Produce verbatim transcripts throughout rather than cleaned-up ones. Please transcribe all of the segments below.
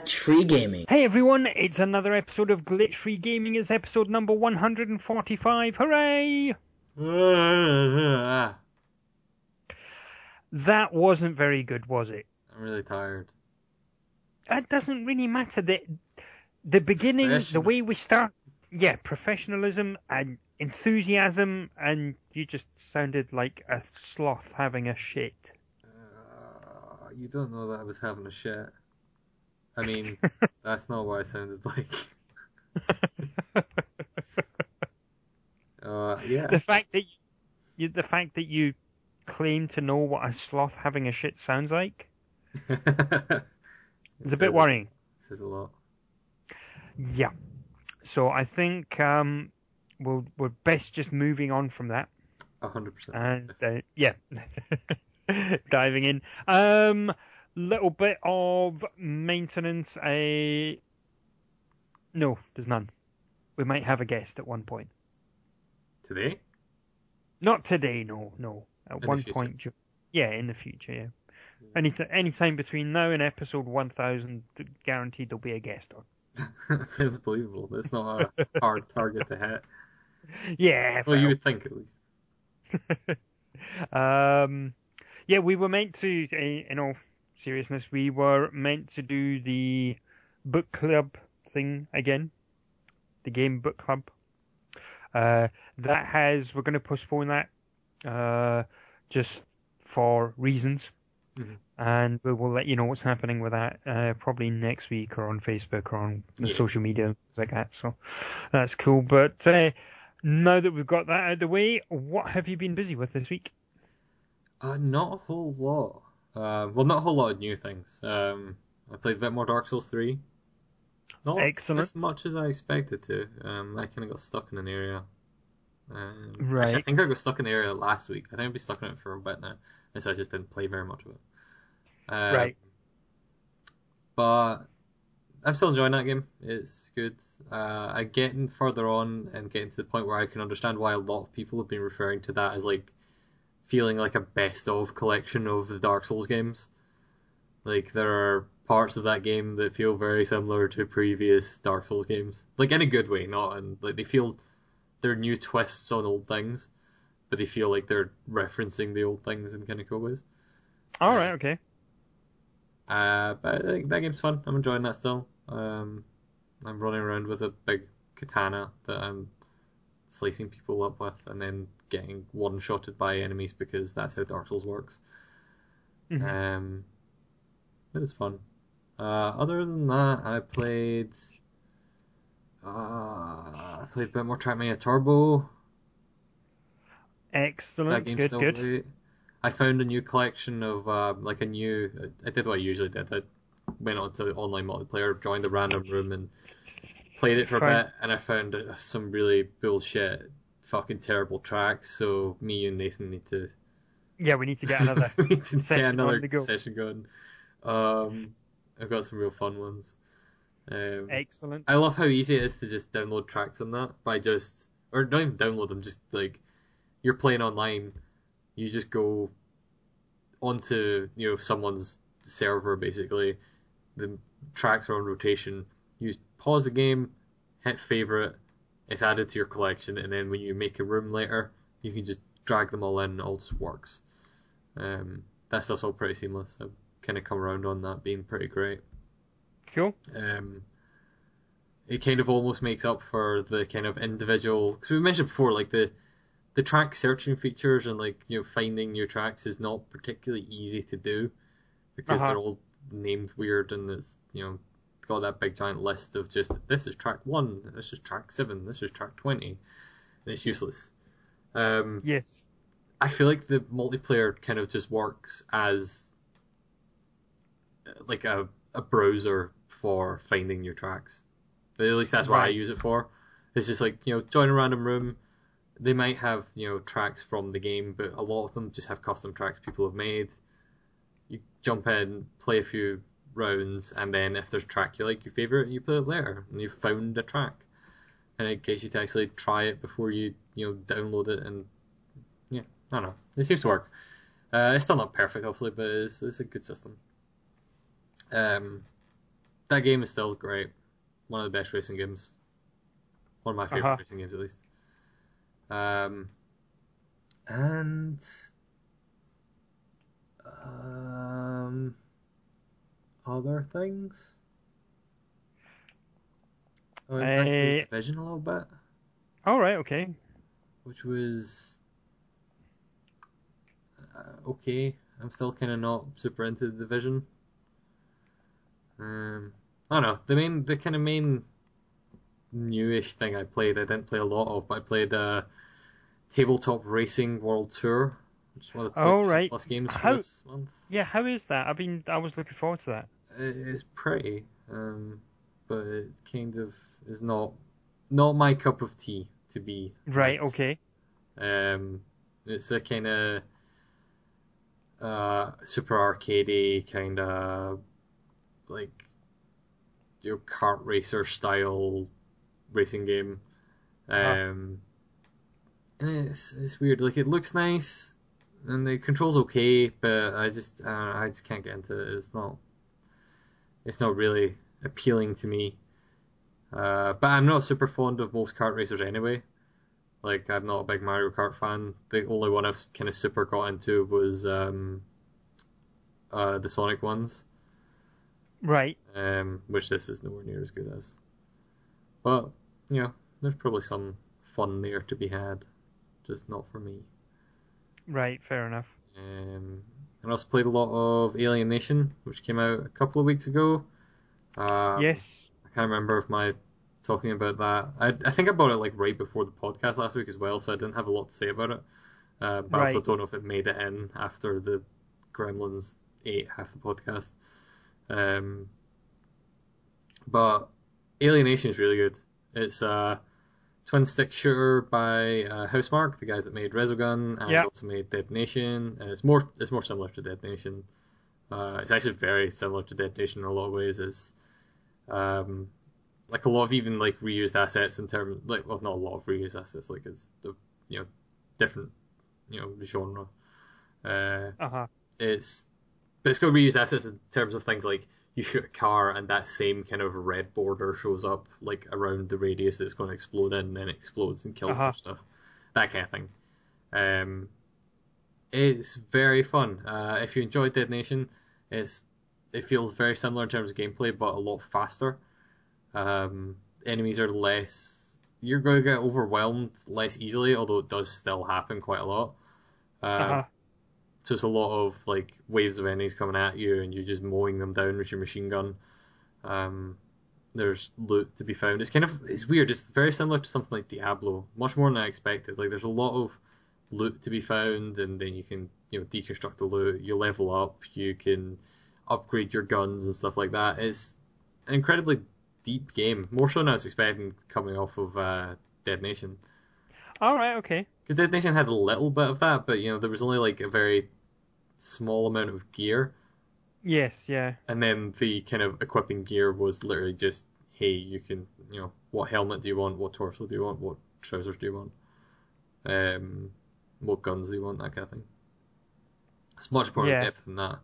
Glitch-Free Gaming. Hey everyone, it's another episode of Glitch-Free Gaming. It's episode number one hundred forty-five. Hooray! That wasn't very good, was it? I'm really tired. It doesn't really matter. The, the beginning, the way we start, yeah, professionalism and enthusiasm, and you just sounded like a sloth having a shit. Uh, you don't know that I was having a shit. I mean, that's not what I sounded like. uh, yeah. The fact that you, the fact that you claim to know what a sloth having a shit sounds like, it it's a bit worrying. It says a lot. Yeah. So I think um, we'll, we're best just moving on from that. A hundred percent. And uh, yeah, diving in. Um, little bit of maintenance. A no, there's none. We might have a guest at one point. Today? Not today. No, no. At In one the future. point, yeah, in the future. Yeah. Any anytime between now and episode one thousand, guaranteed there'll be a guest on. That sounds believable. That's not a hard target to hit. Yeah. Well, you would think at least. um, yeah, we were meant to, in all seriousness, we were meant to do the book club thing again, the game book club. Uh, that has, we're going to postpone that, uh, just for reasons. Mm-hmm. And we will let you know what's happening with that, uh, probably next week or on Facebook or on the Yeah. social media, things like that. So that's cool. But, uh, now that we've got that out of the way, what have you been busy with this week? Uh, not a whole lot. Uh, well, not a whole lot of new things. Um, I played a bit more Dark Souls three. Not Excellent. as much as I expected to. Um, I kind of got stuck in an area. Um, Right. Actually, I think I got stuck in the area last week. I think I've been stuck in it for a bit now, and so I just didn't play very much of it. Um, Right. But I'm still enjoying that game. It's good. Uh, I'm getting further on and getting to the point where I can understand why a lot of people have been referring to that as like feeling like a best of collection of the Dark Souls games. Like there are parts of that game that feel very similar to previous Dark Souls games, like in a good way, not in like they feel they're new twists on old things, but they feel like they're referencing the old things in kind of cool ways. All right. Okay. Uh, but I think that game's fun. I'm enjoying that still. Um, I'm running around with a big katana that I'm slicing people up with, and then getting one-shotted by enemies because that's how Dark Souls works. Mhm. Um, it is fun. Uh, other than that, I played. Uh, I played a bit more Trackmania Turbo. That Excellent. game's Good. still Good. great. I found a new collection of uh, like a new. I did what I usually did. I went on to online multiplayer, joined the random room, and played it for Fine. a bit. And I found uh, some really bullshit, fucking terrible tracks. So me and Nathan need to Yeah, we need to get another we need to get session another on the go. session going. Um, I've got some real fun ones. Um, Excellent. I love how easy it is to just download tracks on that by just, or not even download them, just like you're playing online, you just go onto you know someone's server basically. The tracks are on rotation. You pause the game, hit favorite, it's added to your collection, and then when you make a room later, you can just drag them all in, and it all just works. Um, that stuff's all pretty seamless. I've kind of come around on that being pretty great. Cool. Um, it kind of almost makes up for the kind of individual, because we mentioned before, like the the track searching features and like you know finding new tracks is not particularly easy to do because Uh-huh. they're all named weird and it's you know got that big giant list of just this is track one, this is track seven, this is track twenty, and it's useless. Um, Yes. I feel like the multiplayer kind of just works as like a a browser for finding new tracks. At least that's what I Right. use it for. It's just like, you know, join a random room. They might have, you know, tracks from the game, but a lot of them just have custom tracks people have made. You jump in, play a few rounds, and then if there's a track you like, your favourite, you play it later, and you've found a track. And it gets you to actually try it before you, you know, download it, and yeah, I don't know. It seems to work. Uh, it's still not perfect, obviously, but it's, it's a good system. Um, that game is still great. One of the best racing games. One of my favorite Uh-huh. racing games, at least. Um, and um, other things. I went back to the Uh, Division a little bit, all right, okay. which was uh, okay. I'm still kind of not super into the Division. Um, I don't know. The main, the kind of main newish thing I played, I didn't play a lot of, but I played uh, Tabletop Racing World Tour, which is one of the All PlayStation right. Plus games for How? this month. Yeah, how is that? I've been. I was looking forward to that. It- It's pretty, um, but it kind of is not not my cup of tea, to be Right. nice. Okay. Um, it's a kind of uh, super arcadey kind of like your kart racer style racing game. Uh-huh. Um, and it's it's weird. Like it looks nice, and the controls okay, but I just uh, I just can't get into it. It's not it's not really appealing to me. Uh, but I'm not super fond of most kart racers anyway. Like I'm not a big Mario Kart fan. The only one I've kind of super got into was um, uh, the Sonic ones, Right. um, which this is nowhere near as good as. But you know, there's probably some fun there to be had, just not for me. Right. Fair enough. Um, and I also played a lot of Alien Nation, which came out a couple of weeks ago. Um, Yes. I can't remember if my talking about that. I I think I bought it like right before the podcast last week as well, so I didn't have a lot to say about it. Uh, but I also Right. don't know if it made it in after the Gremlins ate half the podcast. Um, but Alienation is really good. It's a twin stick shooter by uh, Housemarque, the guys that made Resogun and Yeah. also made Dead Nation. And it's more it's more similar to Dead Nation. Uh, it's actually very similar to Dead Nation in a lot of ways. It's um, like a lot of even like reused assets in terms like well not a lot of reused assets like it's the you know different you know genre. Uh, Uh huh. it's but it's got reused assets in terms of things like you shoot a car and that same kind of red border shows up like around the radius that it's going to explode in, and then it explodes and Uh kills more huh. stuff. That kind of thing. Um, it's very fun. Uh, if you enjoyed Dead Nation, it's it feels very similar in terms of gameplay, but a lot faster. Um, enemies are less. You're going to get overwhelmed less easily, although it does still happen quite a lot. Uh Um, huh. so it's a lot of like waves of enemies coming at you, and you're just mowing them down with your machine gun. Um, there's loot to be found. It's kind of it's weird. It's very similar to something like Diablo, much more than I expected. Like there's a lot of loot to be found, and then you can you know deconstruct the loot. You level up. You can upgrade your guns and stuff like that. It's an incredibly deep game, more so than I was expecting coming off of uh, Dead Nation. All right. Okay. Because Dead Nation had a little bit of that, but you know there was only like a very small amount of gear, Yes. Yeah. and then the kind of equipping gear was literally just, hey, you can, you know, what helmet do you want, what torso do you want, what trousers do you want, um, what guns do you want, that kind of thing. It's much more in Yeah. depth than that.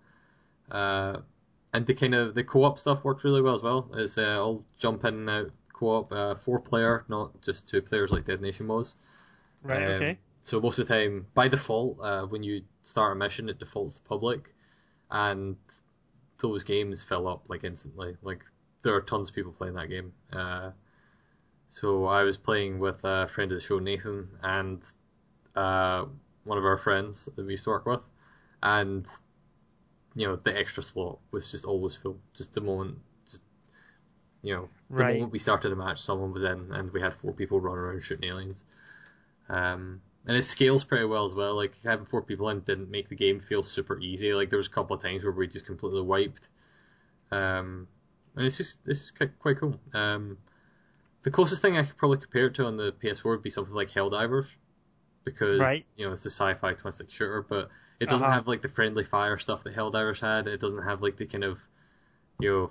Uh, and the kind of the co-op stuff worked really well as well. It's uh, all jump in and out co-op, uh, four player, not just two players like Dead Nation was. Right. Um, Okay. so most of the time, by default, uh, when you start a mission, it defaults to public, and those games fill up like instantly. Like there are tons of people playing that game. Uh, so I was playing with a friend of the show, Nathan, and uh, one of our friends that we used to work with, and you know the extra slot was just always full. Just the moment, just you know the Right. moment we started a match, someone was in, and we had four people running around shooting aliens. Um, and it scales pretty well as well. Like having four people in didn't make the game feel super easy. Like there was a couple of times where we just completely wiped. Um, and it's just it's quite cool. Um, the closest thing I could probably compare it to on the P S four would be something like Helldivers, Right. because you know it's a sci-fi twin-stick shooter, but it Uh doesn't huh. have like the friendly fire stuff that Helldivers had. It doesn't have like the kind of you know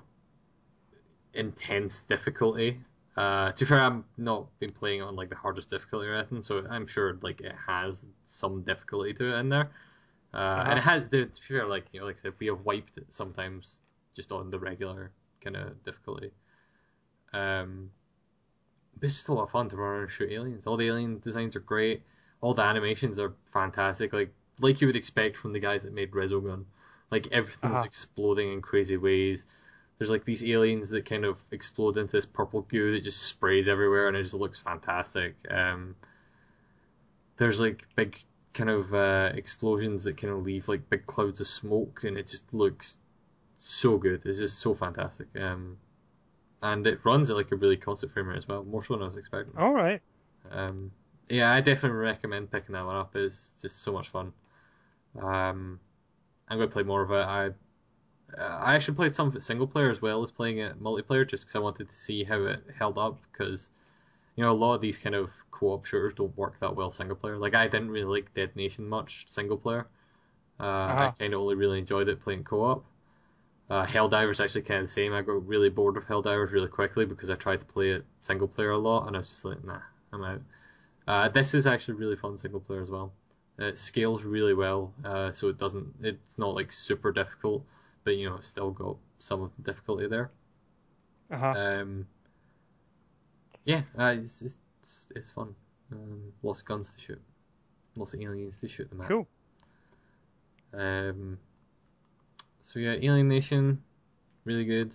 intense difficulty. Uh, to be fair, I've not been playing on like the hardest difficulty or anything, so I'm sure like it has some difficulty to it in there. Uh, Uh and huh. it has, to be fair, like you know, like I said, we have wiped it sometimes just on the regular kind of difficulty. Um, but it's just a lot of fun to run around and shoot aliens. All the alien designs are great. All the animations are fantastic. Like like you would expect from the guys that made Resogun. Like everything's Uh-huh. exploding in crazy ways. There's like these aliens that kind of explode into this purple goo that just sprays everywhere, and it just looks fantastic. Um, there's like big kind of uh, explosions that kind of leave like big clouds of smoke, and it just looks so good. It's just so fantastic. Um, and it runs at like a really constant frame rate as well, more so than I was expecting. All right. Um, yeah, I definitely recommend picking that one up. It's just so much fun. Um, I'm going to play more of it. I I actually played some of it single player as well as playing it multiplayer, just because I wanted to see how it held up. Because you know a lot of these kind of co-op shooters don't work that well single player. Like I didn't really like Dead Nation much single player. Uh, I Uh-huh. kind of only really enjoyed it playing co-op. Uh, Helldivers actually kind of the same. I got really bored of Helldivers really quickly because I tried to play it single player a lot, and I was just like, nah, I'm out. Uh, this is actually really fun single player as well. It scales really well, uh, so it doesn't. It's not like super difficult, but you know, it's still got some of the difficulty there. Uh-huh. Um, yeah, uh, it's, it's it's fun. Um, lots of guns to shoot, lots of aliens to shoot them at. Cool. Um, so yeah, Alien Nation, really good.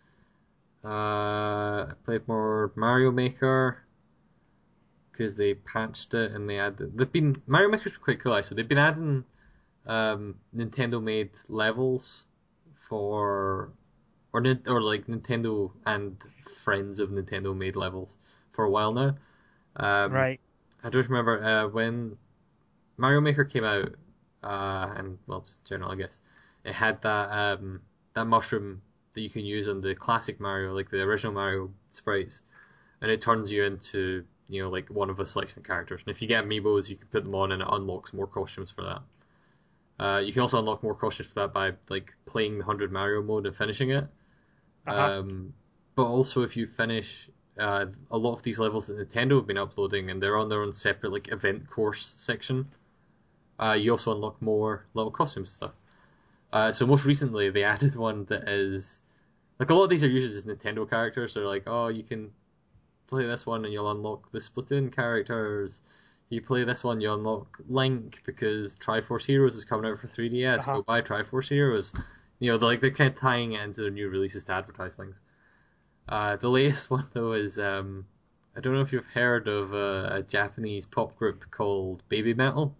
Uh, I played more Mario Maker because they patched it and they added. They've been Mario Maker's quite cool actually. They've been adding um, Nintendo made levels for or or like Nintendo and friends of Nintendo made levels for a while now. Um, Right. I just remember uh, when Mario Maker came out, uh, and well, just general, I guess, it had that um, that mushroom that you can use on the classic Mario, like the original Mario sprites, and it turns you into you know like one of a selection of characters. And if you get amiibos, you can put them on, and it unlocks more costumes for that. Uh, you can also unlock more costumes for that by like playing the one hundred Mario mode and finishing it. Uh-huh. Um, but also if you finish uh, a lot of these levels that Nintendo have been uploading, and they're on their own separate like event course section, uh, you also unlock more little costumes stuff. Uh, so most recently they added one that is like a lot of these are usually just Nintendo characters. They're like, oh, you can play this one and you'll unlock the Splatoon characters. You play this one, you unlock Link because Triforce Heroes is coming out for three D S. Uh-huh. Go buy Triforce Heroes. You know, they're like they're kind of tying it into their new releases to advertise things. Uh, the latest one though is um, I don't know if you've heard of a, a Japanese pop group called Baby Metal.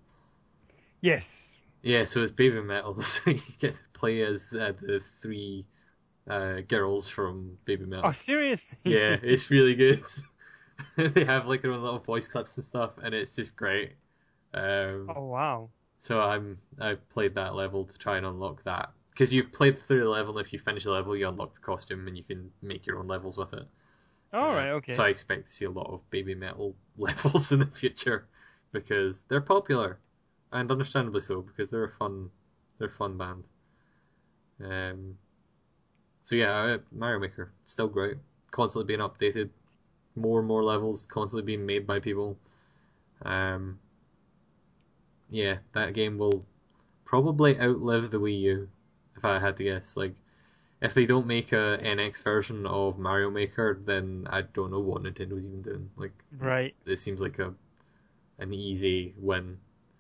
Yes. Yeah, so it's Baby Metal. So you get to play as uh, the three uh, girls from Baby Oh, Metal. seriously? Yeah, it's really good. They have like their own little voice clips and stuff, and it's just great. Um, Oh, wow. so I'm I played that level to try and unlock that because you've played through the level. And if you finish the level, you unlock the costume, and you can make your own levels with it. All Uh, right. so Okay. I expect to see a lot of Baby Metal levels in the future because they're popular and understandably so because they're a fun they're a fun band. Um, so yeah, uh, Mario Maker still great, constantly being updated, more and more levels constantly being made by people. Um, yeah, that game will probably outlive the Wii U if I had to guess. Like if they don't make a N X version of Mario Maker, then I don't know what Nintendo's even doing. Like it's, Right. it seems like a an easy win.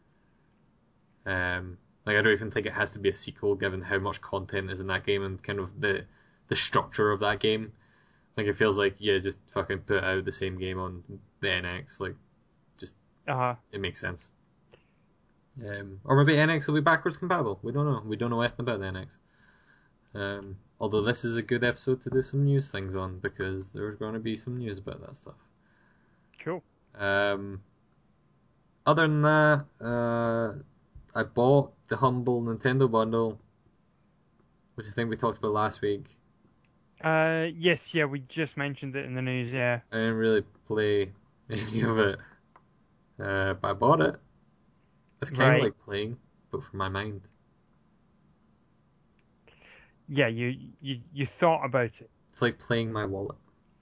Um, like I don't even think it has to be a sequel, given how much content is in that game and kind of the the structure of that game. Like it feels like yeah, just fucking put out the same game on the N X. Like just Uh-huh. it makes sense. Um, or maybe N X will be backwards compatible. We don't know. We don't know anything about the N X. Um, although this is a good episode to do some news things on because there's going to be some news about that stuff. Cool. Um, other than that, uh, I bought the Humble Nintendo bundle, which I think we talked about last week. Uh, yes, yeah, we just mentioned it in the news, yeah. I didn't really play any of it, uh, but I bought it. It's kind of Right. like playing, but for my mind. Yeah, you you you thought about it. It's like playing my wallet,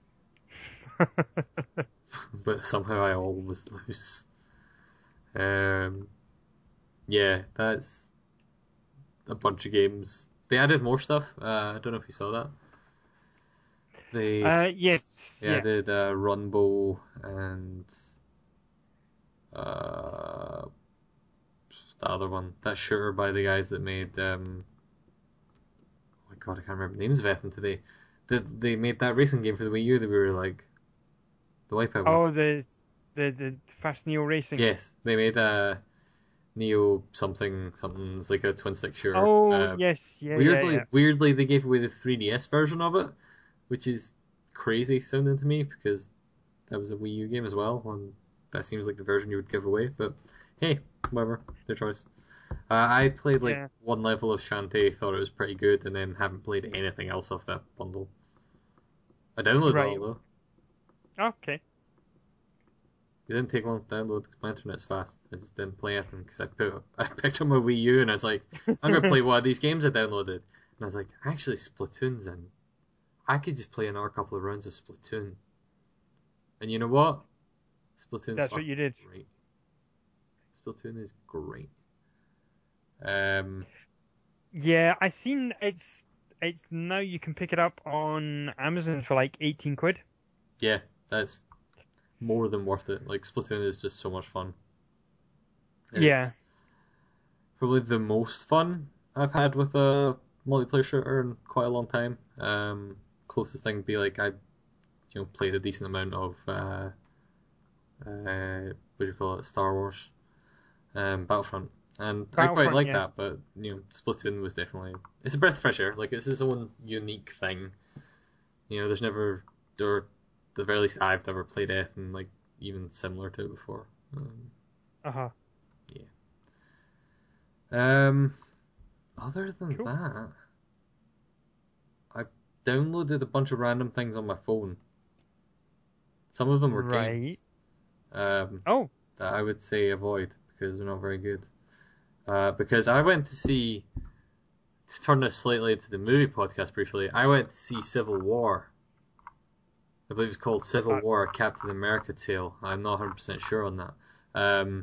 but somehow I always lose. Um, yeah, that's a bunch of games. They added more stuff. Uh, I don't know if you saw that. They Uh, yes, yeah, yeah. they did uh, Runbow and uh, the other one, that shooter by the guys that made um, oh my god, I can't remember the names of Ethan today. They they made that racing game for the Wii U that we were like the Wipeout one. Oh, the the the Fast Neo Racing. Yes, they made a Neo something something. It's like a twin stick shooter. Oh, Uh, yes, yeah, yeah, weirdly, yeah. weirdly, they gave away the three D S version of it, which is crazy sounding to me because that was a Wii U game as well, and that seems like the version you would give away. But hey, whatever, their choice. Uh, I played like Yeah. one level of Shantae, thought it was pretty good, and then haven't played anything else off that bundle. I downloaded it all Right. though. Okay. It didn't take long to download because my internet's fast. I just didn't play anything because I put I picked up my Wii U and I was like, I'm gonna play one of these games I downloaded, and I was like, actually Splatoon's in. I could just play another couple of rounds of Splatoon. And you know what? Splatoon's That's what fucking you did. great. Splatoon is great. Um, Yeah, I seen it's it's now you can pick it up on Amazon for like eighteen quid. yeah, that's more than worth it. Like Splatoon is just so much fun. It's Yeah. probably the most fun I've had with a multiplayer shooter in quite a long time. Um, closest thing would be like I, you know, played a decent amount of uh, uh, what do you call it, Star Wars, um, Battlefront, and I quite Battlefront, like yeah. that. But you know, Splatoon was definitely it's a breath of fresh air. Like it's its own unique thing. You know, there's never or the very least I've never played anything like even similar to it before. Um, Uh-huh. yeah. Um, other than Cool. that, I downloaded a bunch of random things on my phone. Some of them were Right. games um, Oh, that I would say avoid because they're not very good. Uh, because I went to see, to turn this slightly into the movie podcast briefly, I went to see Civil War. I believe it's called Civil uh, War, a Captain America Tale. I'm not one hundred percent sure on that. Um,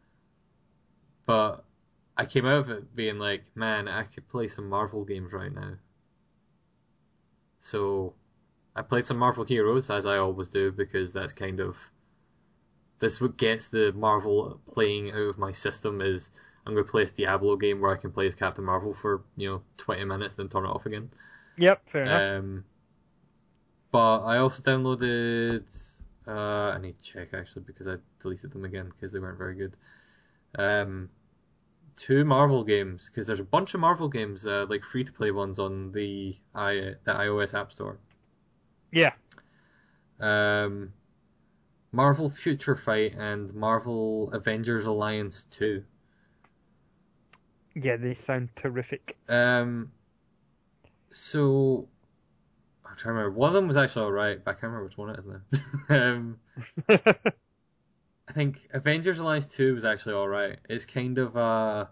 but I came out of it being like, man, I could play some Marvel games right now. So I played some Marvel Heroes, as I always do, because that's kind of this what gets the Marvel playing out of my system is I'm going to play this Diablo game where I can play as Captain Marvel for, you know, twenty minutes, then turn it off again. yep, fair enough. Um, but I also downloaded. Uh, I need to check actually because I deleted them again because they weren't very good. Um, two Marvel games because there's a bunch of Marvel games, uh, like free to play ones on the i the iOS App Store. Yeah. Um, Marvel Future Fight and Marvel Avengers Alliance two. Yeah, they sound terrific. Um, so I'm trying to remember. One of them was actually alright, but I can't remember which one it is now. um, I think Avengers Alliance two was actually alright. It's kind of a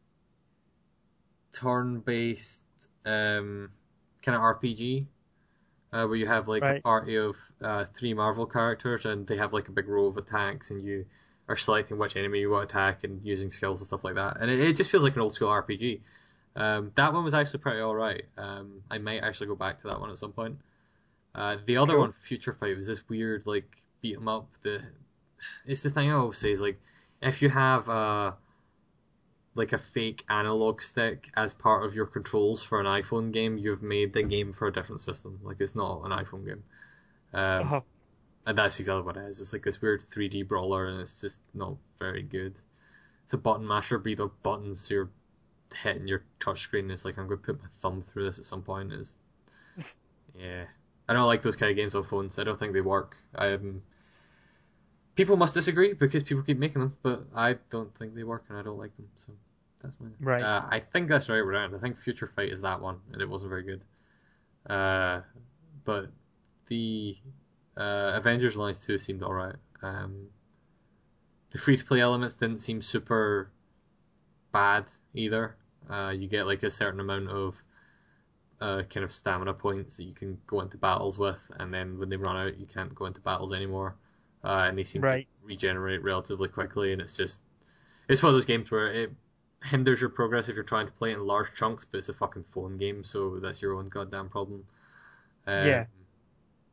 turn-based um, kind of R P G uh, where you have like a Right. party of uh, three Marvel characters and they have like a big row of attacks and you are selecting which enemy you want to attack and using skills and stuff like that. And it, it just feels like an old school R P G. Um, that one was actually pretty alright. Um, I might actually go back to that one at some point. Uh, the other Cool. one, Future Fight, was this weird like beat 'em up. The it's the thing I always say is like if you have a like a fake analog stick as part of your controls for an iPhone game, you've made the game for a different system. Like it's not an iPhone game. Um, Uh-huh. and that's exactly what it is. It's like this weird three D brawler, and it's just not very good. It's a button masher, but you have buttons, so you're hitting your touchscreen. It's like I'm going to put my thumb through this at some point. Is yeah, I don't like those kind of games on phones. I don't think they work. Um, people must disagree because people keep making them, but I don't think they work, and I don't like them. So that's mine. Right. Uh, I think that's right around. I think Future Fight is that one, and it wasn't very good. Uh, but the uh, Avengers Alliance two seemed alright. Um, the free to play elements didn't seem super bad either. Uh, you get like a certain amount of uh, kind of stamina points that you can go into battles with, and then when they run out, you can't go into battles anymore. Uh, and they seem to Right. regenerate relatively quickly, and it's just it's one of those games where it hinders your progress if you're trying to play it in large chunks, but it's a fucking phone game, so that's your own goddamn problem. Um, Yeah.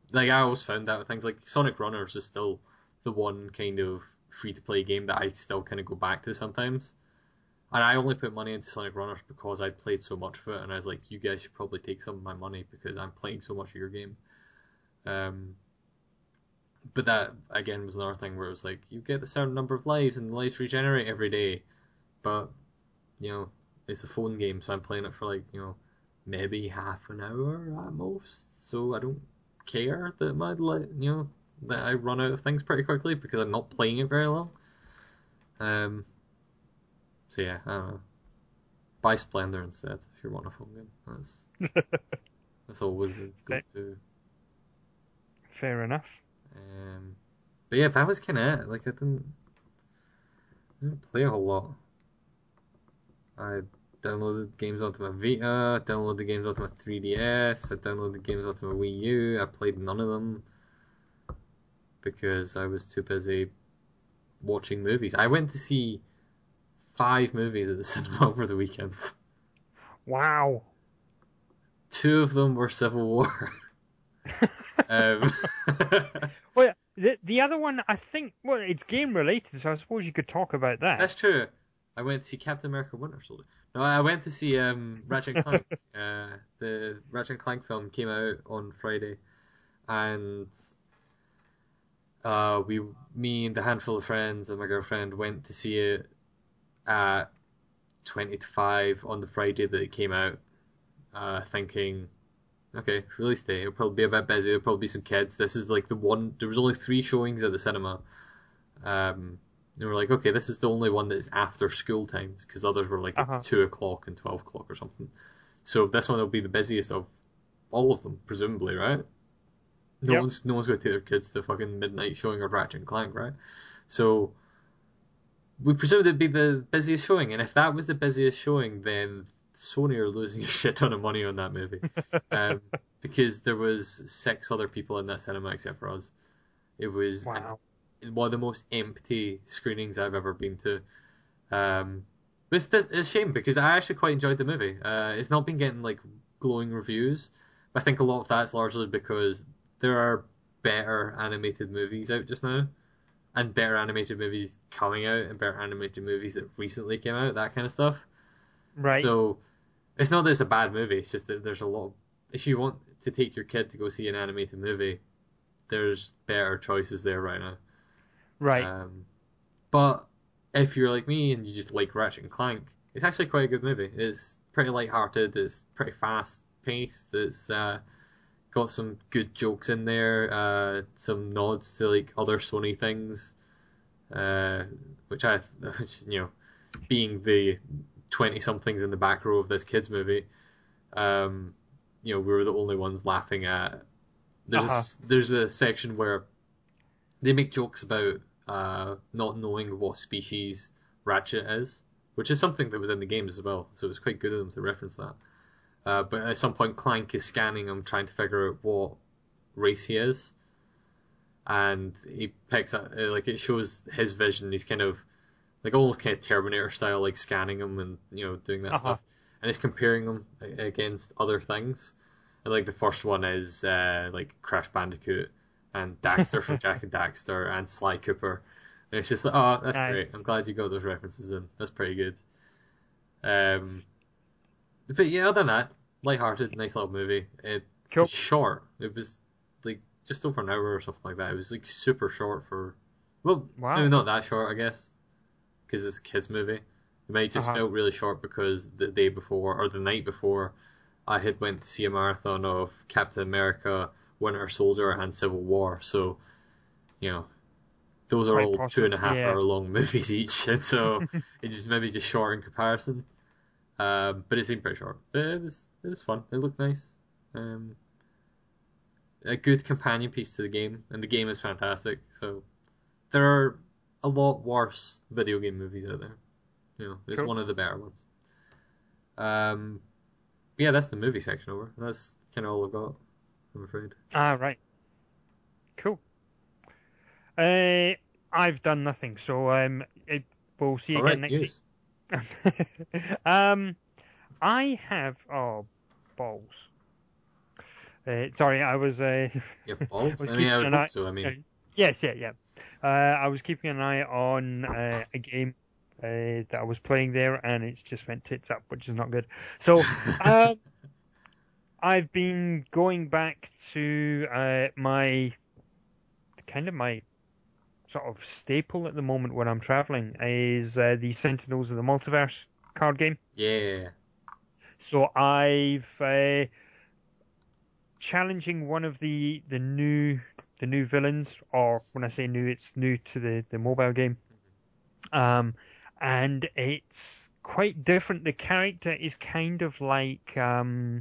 like I always found that with things like Sonic Runners is still the one kind of free to play game that I still kind of go back to sometimes. And I only put money into Sonic Runners because I played so much of it, and I was like, you guys should probably take some of my money because I'm playing so much of your game. Um, but that again was another thing where it was like, you get a certain number of lives, and the lives regenerate every day. But you know, it's a phone game, so I'm playing it for like you know maybe half an hour at most. So I don't care that my li- you know that I run out of things pretty quickly because I'm not playing it very long. Um. So yeah, I don't know. Buy Splendor instead if you want a phone game. That's that's always the go-to. Fair enough. Um, but yeah, that was kind of it. Like I didn't, I didn't play a whole lot. I downloaded games onto my Vita, downloaded games onto my three D S, I downloaded games onto my Wii U. I played none of them because I was too busy watching movies. I went to see five movies at the cinema over the weekend. Wow. Two of them were Civil War. um, Well, the the other one, I think, well, it's game related, so I suppose you could talk about that. That's true. I went to see Captain America Winter Soldier. No, I went to see um, Ratchet and Clank. uh, the Ratchet and Clank film came out on Friday, and uh, we, me and a handful of friends and my girlfriend went to see it at twenty to five on the Friday that it came out, uh, thinking, okay, release day, it'll probably be a bit busy, there'll probably be some kids. This is like the one, there was only three showings at the cinema. Um, and we're like, okay, this is the only one that's after school times, because others were like Uh-huh. at two o'clock and twelve o'clock or something. So this one will be the busiest of all of them, presumably, right? No Yep. one's no one's going to take their kids to fucking midnight showing of Ratchet and Clank, right? So we presumed it'd be the busiest showing, and if that was the busiest showing, then Sony are losing a shit ton of money on that movie, um, because there was six other people in that cinema except for us. It was Wow. an, one of the most empty screenings I've ever been to. Um, but it's, it's a shame because I actually quite enjoyed the movie. Uh, it's not been getting like glowing reviews, but I think a lot of that's largely because there are better animated movies out just now, and better animated movies coming out, and better animated movies that recently came out, that kind of stuff. Right. So it's not that it's a bad movie. It's just that there's a lot. Of, if you want to take your kid to go see an animated movie, there's better choices there right now. Right. Um, but if you're like me and you just like Ratchet and Clank, it's actually quite a good movie. It's pretty light-hearted. It's pretty fast-paced. It's uh, got some good jokes in there. Uh, some nods to like other Sony things, uh, which I, which you know, being the twenty-somethings in the back row of this kids movie, um, you know, we were the only ones laughing at. There's Uh-huh. a, there's a section where they make jokes about uh, not knowing what species Ratchet is, which is something that was in the game as well, so it's quite good of them to reference that. Uh, but at some point, Clank is scanning him, trying to figure out what race he is, and he picks up, like, it shows his vision. He's kind of, like, almost kind of Terminator style, like, scanning him and, you know, doing that Uh-huh. stuff. And he's comparing them against other things. And, like, the first one is, uh, like, Crash Bandicoot and Daxter from Jak and Daxter and Sly Cooper. And it's just like, oh, that's Nice. great. I'm glad you got those references in. That's pretty good. Um, but yeah, other than that, lighthearted, nice little movie. It Cool. was short. It was like just over an hour or something like that. It was like super short for, well, Wow. maybe not that short, I guess, because it's a kids movie. It might just Uh-huh. felt really short because the day before or the night before, I had went to see a marathon of Captain America, Winter Soldier, and Civil War. So, you know, those are Quite all two possible. and a half Yeah. hour long movies each, and so it just maybe just short in comparison. Um, but it seemed pretty short. But it was it was fun. It looked nice. Um, a good companion piece to the game, and the game is fantastic. So there are a lot worse video game movies out there. You know, it's Cool. one of the better ones. Um, yeah, that's the movie section over. That's kind of all I've got, I'm afraid. Ah, right. Cool. Uh, I've done nothing, so um, it, we'll see you All again right, next week. news. um, I have oh balls. Uh, sorry, I was uh, You have I balls? was I mean, I keeping would an hope eye. so. I uh, mean, yes, yeah, yeah. Uh, I was keeping an eye on uh, a game uh, that I was playing there, and it's just went tits up, which is not good. So, um, I've been going back to uh, my kind of my sort of staple at the moment when I'm traveling is uh, the Sentinels of the Multiverse card game. yeah. So I've uh, challenging one of the the new the new villains, or when I say new, it's new to the the mobile game. Um, and it's quite different. The character is kind of like um,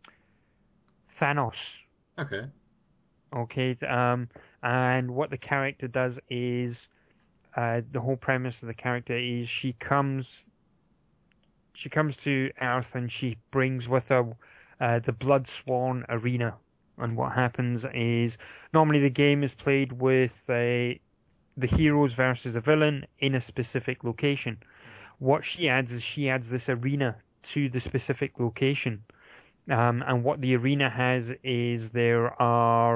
Thanos. Okay. Okay. Um, and what the character does is uh, the whole premise of the character is she comes she comes to Earth and she brings with her uh, the Bloodsworn Arena. And what happens is normally the game is played with uh, the heroes versus a villain in a specific location. What she adds is she adds this arena to the specific location. Um, and what the arena has is there are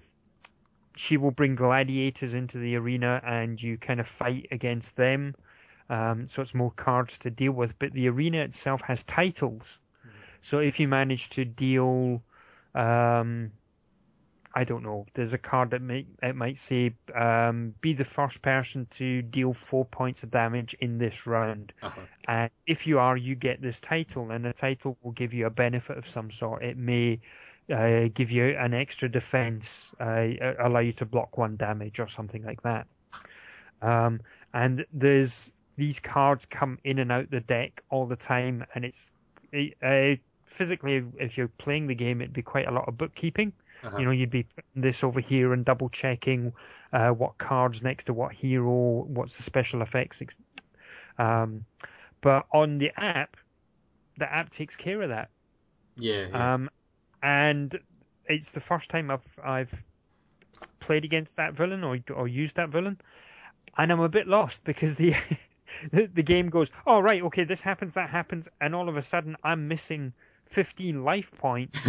she will bring gladiators into the arena and you kind of fight against them. Um, so it's more cards to deal with, but the arena itself has titles. So if you manage to deal, um, I don't know, there's a card that may, it might say, um, be the first person to deal four points of damage in this round. Uh-huh. And if you are, you get this title, and the title will give you a benefit of some sort. It may uh, give you an extra defense, uh, allow you to block one damage or something like that. Um, and there's these cards come in and out the deck all the time, and it's uh, physically, if you're playing the game, it'd be quite a lot of bookkeeping. Uh-huh. You know, you'd be putting this over here and double checking uh, what cards next to what hero, what's the special effects. Um, but on the app, the app takes care of that. Yeah, yeah. Um, and it's the first time I've I've played against that villain or or used that villain, and I'm a bit lost because the the, the game goes, oh right, okay, this happens, that happens, and all of a sudden I'm missing fifteen life points,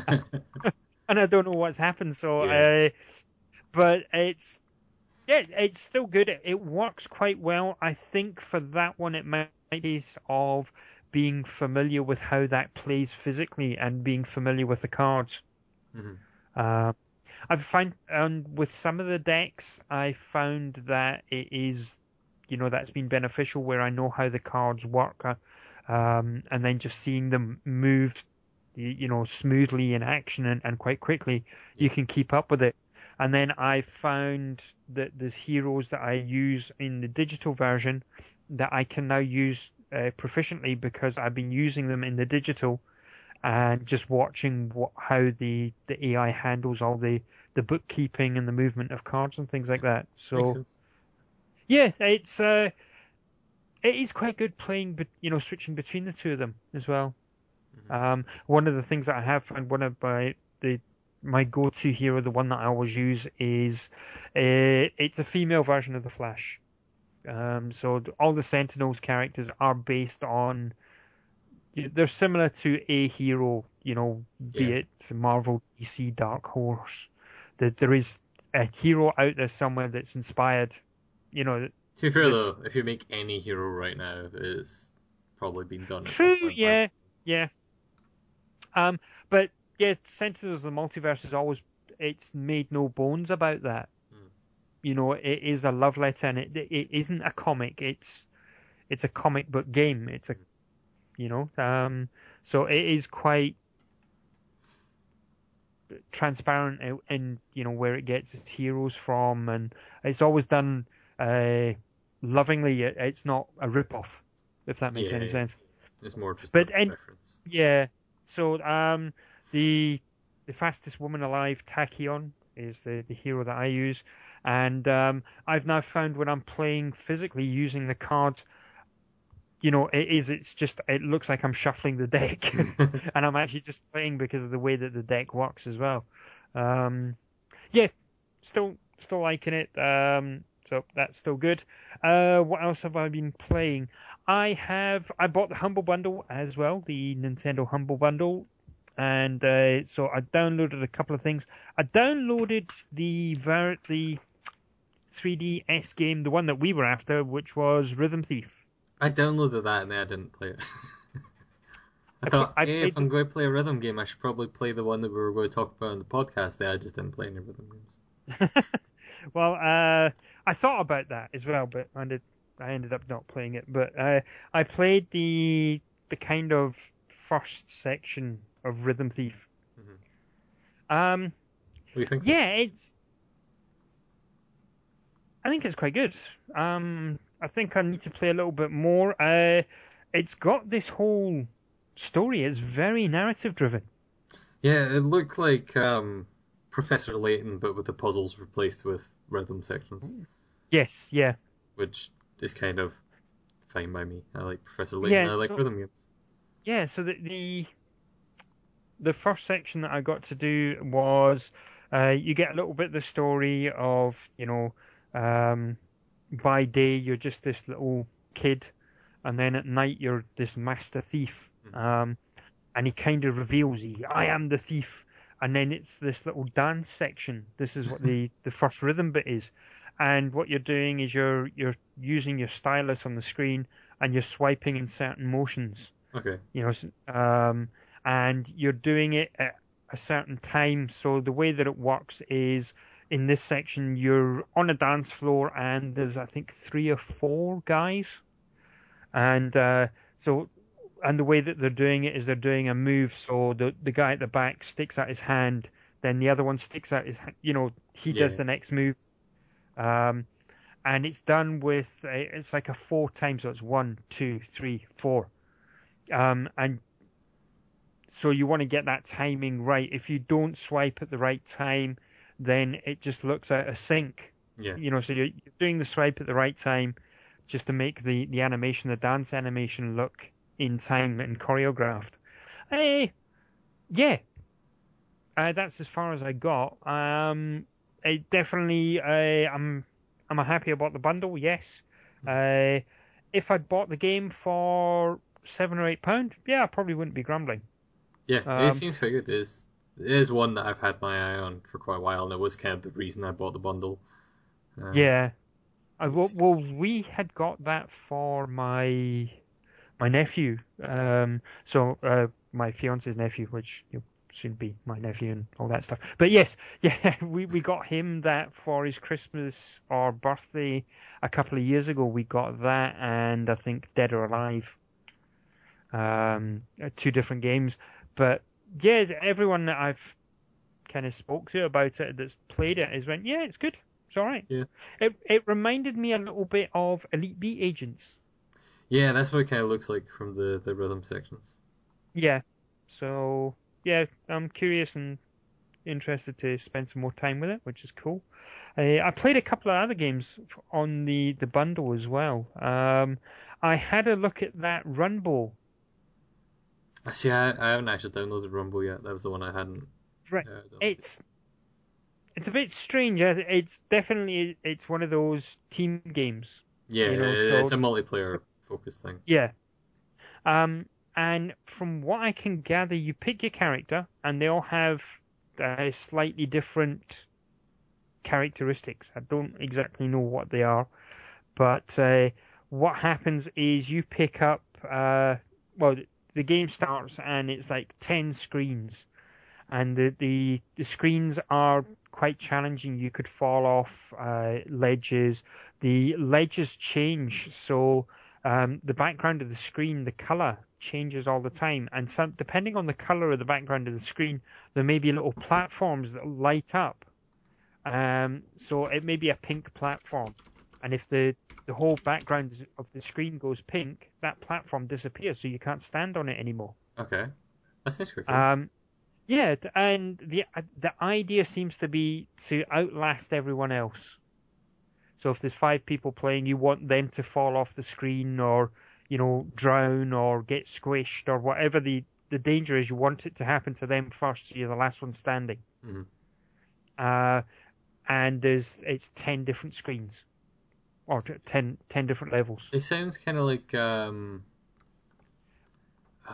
and I don't know what's happened. So, Yeah. uh, but it's yeah, it's still good. It, it works quite well. I think for that one, it might be a case of being familiar with how that plays physically and being familiar with the cards. Mm-hmm. Uh, I've found, and with some of the decks, I found that it is, you know, that's been beneficial where I know how the cards work, uh, um, and then just seeing them move, you, you know, smoothly in action and, and quite quickly, Yeah. you can keep up with it. And then I found that there's heroes that I use in the digital version that I can now use uh, proficiently because I've been using them in the digital and just watching what, how the, the A I handles all the, the bookkeeping and the movement of cards and things like that. So Makes sense. yeah, it's uh, it is quite good playing, but you know, switching between the two of them as well. Mm-hmm. Um, one of the things that I have found, one of my the my go-to hero, the one that I always use, is uh, it's a female version of the Flash. Um, so all the Sentinels characters are based on, they're similar to a hero, you know, be Yeah. it Marvel, D C, Dark Horse. That there is a hero out there somewhere that's inspired, you know. To be fair There's though, if you make any hero right now, it's probably been done at some true, point. yeah, By... yeah. Um, but yeah, Sentinels of the Multiverse is always, it's made no bones about that. Mm. You know, it is a love letter, and it it isn't a comic. It's it's a comic book game. It's a, you know, um, so it is quite transparent in, in you know where it gets its heroes from, and it's always done uh, lovingly. It, it's not a rip-off, if that makes Yeah, any yeah. sense. It's more just But a and reference. yeah, so um, the the fastest woman alive, Tachyon, is the, the hero that I use, and um, I've now found when I'm playing physically using the cards, you know, it is it's just it looks like I'm shuffling the deck, and I'm actually just playing because of the way that the deck works as well. Um, yeah, still still liking it. Um, so that's still good. Uh, what else have I been playing? I have I bought the Humble Bundle as well, the Nintendo Humble Bundle. and uh, so I downloaded a couple of things. I downloaded the ver- the three D S game, the one that we were after, which was Rhythm Thief. I downloaded that and then I didn't play it. I I, pl- thought, I hey, played if I'm going to play a rhythm game, I should probably play the one that we were going to talk about on the podcast. Then I just didn't play any rhythm games. the... well, uh, I thought about that as well, but I ended, I ended up not playing it. But uh, I played the the kind of first section of Rhythm Thief. Mm-hmm. Um, what do you think? Yeah, it's. I think it's quite good. Um, I think I need to play a little bit more. Uh, it's got this whole story. It's very narrative driven. Yeah, it looked like um, Professor Layton, but with the puzzles replaced with rhythm sections. Yes, yeah, Which is kind of fine by me. I like Professor Layton. yeah. I like So rhythm games. yeah, so the the, the first section that I got to do was uh, you get a little bit of the story of you know um, by day you're just this little kid, and then at night you're this master thief. Mm-hmm. Um, and he kind of reveals he, I am the thief, and then it's this little dance section. This is what the, the first rhythm bit is, and what you're doing is you're you're using your stylus on the screen and you're swiping in certain motions. Okay. You know, um, and you're doing it at a certain time. So the way that it works is in this section you're on a dance floor and there's I think three or four guys, and uh, so. And the way that they're doing it is they're doing a move. So the the guy at the back sticks out his hand, then the other one sticks out his, you know, he Yeah. does the next move. Um, and it's done with a, it's like a four times, so it's one, two, three, four. Um, and so you want to get that timing right. If you don't swipe at the right time, then it just looks out of sync. Yeah. You know, so you're doing the swipe at the right time just to make the, the animation, the dance animation look in time and choreographed. Uh, yeah, uh, that's as far as I got. Um, it definitely, uh, I'm I'm happy about the bundle. Yes, uh, if I'd bought the game for seven or eight pound, yeah, I probably wouldn't be grumbling. Yeah, it Um, seems quite good. It is, it is one that I've had my eye on for quite a while, and it was kind of the reason I bought the bundle. Um, yeah, I, it well, seems- well, we had got that for my my nephew. Um, so uh, my fiance's nephew, which you know, soon be my nephew and all that stuff. But yes, yeah, we, we got him that for his Christmas or birthday a couple of years ago. We got that and I think Dead or Alive, um, two different games. But yeah, everyone that I've kind of spoke to about it that's played it has went, yeah, it's good. It's all right. Yeah. It it reminded me a little bit of Elite Beat Agents. Yeah, that's what it kind of looks like from the, the rhythm sections. Yeah. So yeah, I'm curious and interested to spend some more time with it, which is cool. Uh, I played a couple of other games on the, the bundle as well. Um, I had a look at that Runbow. I see. I, I haven't actually downloaded Rumble yet. That was the one I hadn't. Right. Uh, done. It's it's a bit strange. It's definitely it's one of those team games. Yeah, You know, it's so a multiplayer focused thing. yeah. Um, and from what I can gather, you pick your character, and they all have uh, slightly different characteristics. I don't exactly know what they are, but uh, what happens is you pick up. Uh, well, the game starts and it's like ten screens, and the the, the screens are quite challenging. You could fall off uh, ledges. The ledges change, so um, the background of the screen, the color changes all the time, and some, depending on the color of the background of the screen, there may be little platforms that light up. Um, so it may be a pink platform, and if the the whole background of the screen goes pink, that platform disappears, so you can't stand on it anymore. Okay, that sounds pretty cool. Um, yeah, and the the idea seems to be to outlast everyone else. So if there's five people playing, you want them to fall off the screen, or you know, drown, or get squished, or whatever the the danger is. You want it to happen to them first, so you're the last one standing. Mm-hmm. Uh, and there's it's ten different screens, or ten, ten different levels. It sounds kind of like um, uh,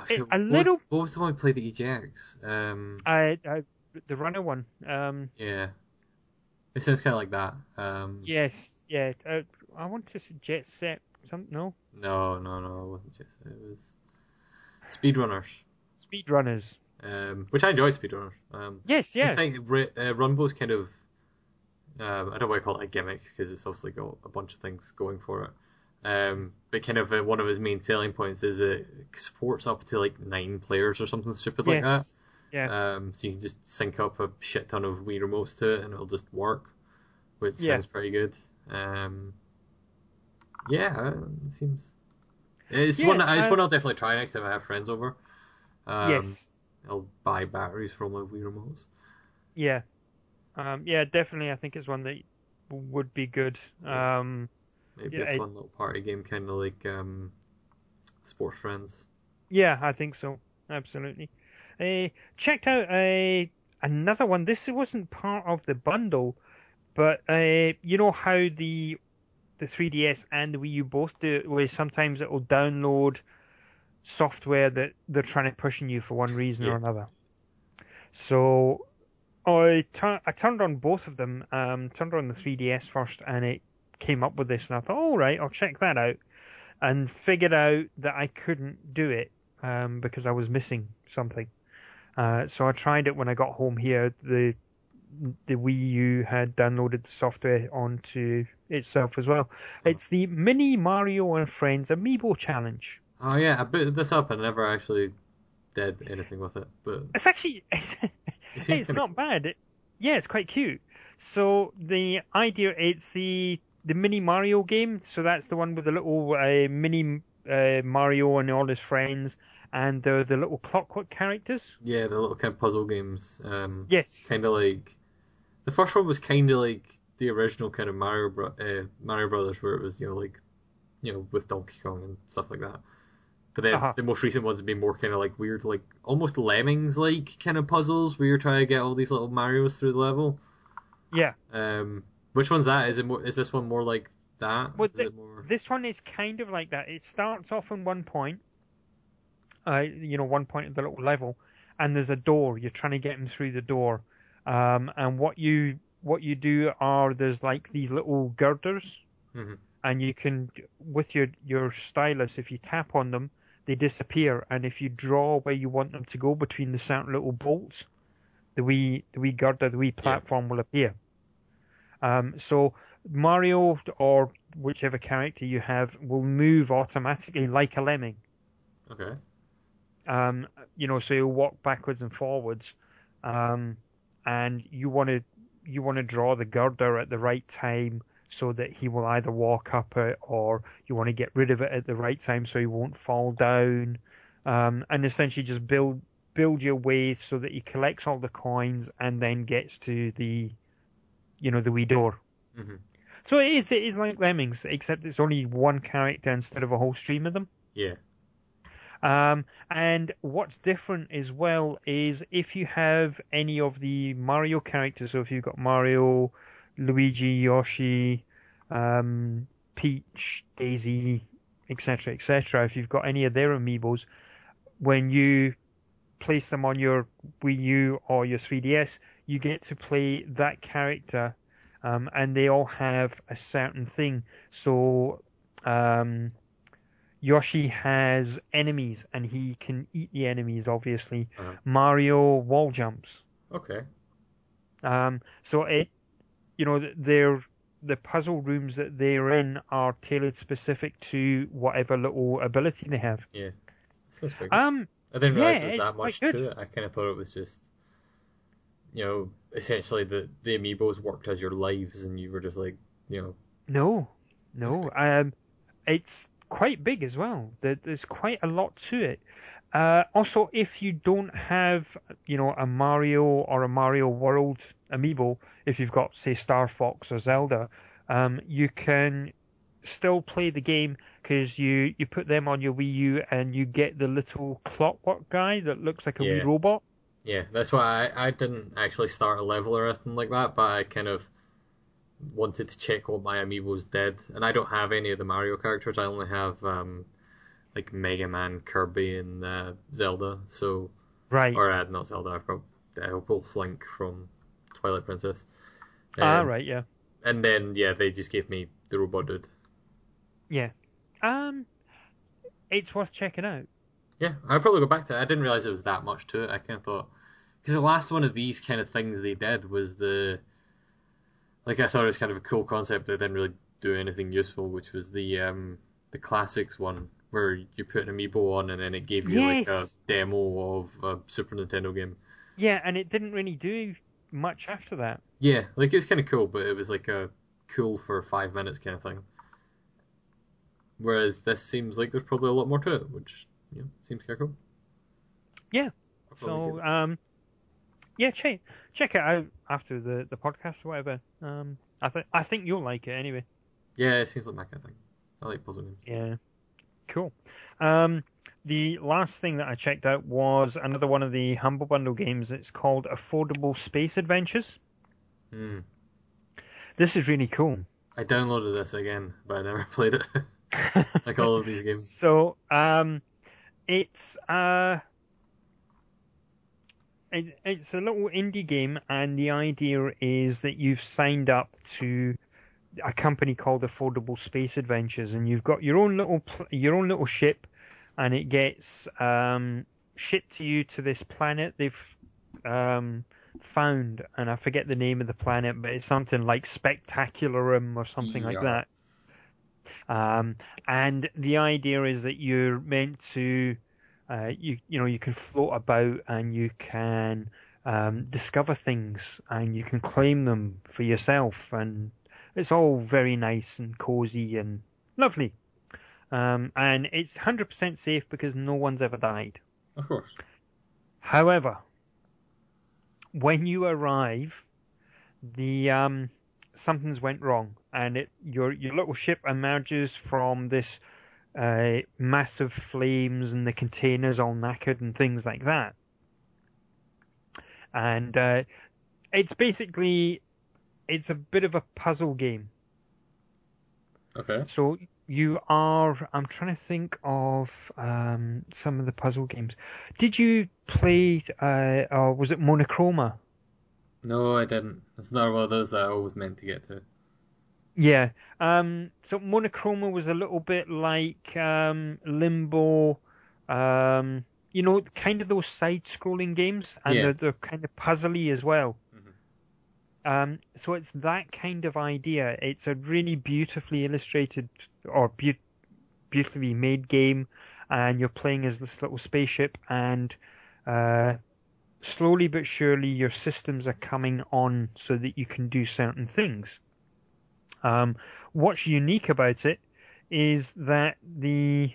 Oh, A, shit, a what was, little, what was the one we played at E G X? Um, I, I, the runner one. Um, yeah, it sounds kind of like that. Um, yes, yeah. Uh, I want to say Jet Set. Some no no, no, no, it wasn't just. It was Speedrunners. Speedrunners. Um, which I enjoy Speedrunners. Um, Yes, I yeah, think Ri- uh, Runbow's kind of. Um, I don't want to call it a gimmick because it's obviously got a bunch of things going for it. Um, but kind of uh, one of his main selling points is it supports up to like nine players or something stupid like that. yes, yeah, Um, so you can just sync up a shit ton of Wii remotes to it and it'll just work, which yeah, sounds pretty good. Um, yeah, uh, it seems it's one. yeah. It's Uh, one I'll definitely try next time I have friends over. Um, yes, I'll buy batteries for all my Wii remotes. yeah, um, yeah. Definitely, I think it's one that would be good. Yeah, Um, maybe yeah, a it, fun little party game, kind of like um, Sports Friends. yeah, I think so. Absolutely. Uh, checked out a another one. This wasn't part of the bundle, but uh, you know how the the three D S and the Wii U both do it, where sometimes it will download software that they're trying to push on you for one reason Yeah. or another. So I, tur- I turned on both of them, um, turned on the three D S first, and it came up with this, and I thought, all right, I'll check that out, and figured out that I couldn't do it um, because I was missing something. Uh, so I tried it when I got home here. The the Wii U had downloaded the software onto itself as well. It's the Mini Mario and Friends Amiibo Challenge. Oh yeah, I booted this up and never actually did anything with it, but It's actually it's, it seems it's kind of not bad. It, yeah, it's quite cute. So the idea it's the the Mini Mario game. So that's the one with the little uh, mini uh, Mario and all his friends, and the the little clockwork characters. yeah, the little kind of puzzle games. Um, Yes. kind of like the first one was kind of like the original kind of Mario Bro- uh, Mario Brothers, where it was you know like you know with Donkey Kong and stuff like that. But then Uh-huh. the most recent ones have been more kind of like weird, like almost Lemmings like kind of puzzles where you're trying to get all these little Mario's through the level. Yeah. Um, which one's that? Is it more? Is this one more like that? Well, Is th- it more? this one is kind of like that. It starts off on one point, uh, you know, one point of the little level, and there's a door. You're trying to get him through the door, um, and what you what you do are there's like these little girders, Mm-hmm. and you can with your your stylus, if you tap on them, they disappear, and if you draw where you want them to go between the certain little bolts, the wee the wee girder, the wee Yeah. platform will appear. Um, so Mario or whichever character you have will move automatically like a lemming. Okay. Um, you know, so he'll walk backwards and forwards, um, and you want to you want to draw the girder at the right time so that he will either walk up it, or you want to get rid of it at the right time so he won't fall down, um, and essentially just build build your way so that he collects all the coins and then gets to the you know the wee door. Mm-hmm. So it is it is like Lemmings, except it's only one character instead of a whole stream of them. Yeah. Um, and what's different as well is if you have any of the Mario characters, so if you've got Mario, Luigi, Yoshi, um, Peach, Daisy, et cetera, et cetera, if you've got any of their amiibos, when you place them on your Wii U or your three D S, you get to play that character, um, and they all have a certain thing. So, um, Yoshi has enemies, and he can eat the enemies, obviously. Uh-huh. Mario wall jumps. Okay. Um, so it, you know, they're, the puzzle rooms that they're in are tailored specific to whatever little ability they have. Yeah. Sounds pretty good. Um, I didn't yeah, realize there was it's that quite much good. to it. I kind of thought it was just, you know, essentially the the amiibos worked as your lives, and you were just like, you know, No, that's no. good. Um, it's quite big as well. There, there's quite a lot to it. Uh, also, if you don't have, you know, a Mario or a Mario World amiibo, if you've got, say, Star Fox or Zelda, um, you can still play the game because you, you put them on your Wii U and you get the little clockwork guy that looks like a wee Yeah. robot. Yeah. That's why I I didn't actually start a level or anything like that, but I kind of wanted to check what my amiibos did, and I don't have any of the Mario characters. I only have um like Mega Man, Kirby, and uh, Zelda. So, Right. or uh, not Zelda. I've got uh, Wolf Link from Twilight Princess. Ah, Um, right, yeah. And then yeah, they just gave me the robot dude. Yeah. Um, it's worth checking out. Yeah, I'll probably go back to it. I didn't realize there was that much to it. I kind of thought because the last one of these kind of things they did was the like I thought it was kind of a cool concept that didn't really do anything useful, which was the um the classics one where you put an amiibo on and then it gave you like a Yes. demo of a Super Nintendo game. Yeah, and it didn't really do much after that. Yeah, like it was kind of cool, but it was like a cool for five minutes kind of thing. Whereas this seems like there's probably a lot more to it, which yeah, seems kind of cool. Yeah. I'll probably give So, it. um, yeah, check check it out after the, the podcast or whatever. Um, I think I think you'll like it anyway. Yeah, it seems like my kind of thing. I like puzzle games. Yeah. Cool. Um, the last thing that I checked out was another one of the Humble Bundle games. It's called Affordable Space Adventures. Hmm. This is really cool. I downloaded this again, but I never played it. Like all of these games. So, um, it's uh, it, it's a little indie game, and the idea is that you've signed up to a company called Affordable Space Adventures, and you've got your own little pl- your own little ship, and it gets um, shipped to you to this planet they've um, found, and I forget the name of the planet, but it's something like Spectacularum or something like Yeah. that. Um, and the idea is that you're meant to, uh, you you know, you can float about and you can um, discover things and you can claim them for yourself, and it's all very nice and cozy and lovely. Um, and it's one hundred percent safe because no one's ever died. Of course. However, when you arrive, the um, something's went wrong, and it your your little ship emerges from this uh, massive flames, and the containers all knackered and things like that. And uh, it's basically it's a bit of a puzzle game. Okay. So you are. I'm trying to think of um, some of the puzzle games. Did you play? Uh, or was it Monochroma? No, I didn't. It's not one of those that I always meant to get to. Yeah. Um, so Monochroma was a little bit like um, Limbo. Um, you know, kind of those side-scrolling games, and Yeah. they're they're kind of puzzly as well. Mhm. Um, so it's that kind of idea. It's a really beautifully illustrated or be- beautifully made game, and you're playing as this little spaceship, and uh, slowly but surely your systems are coming on so that you can do certain things. Um, what's unique about it is that the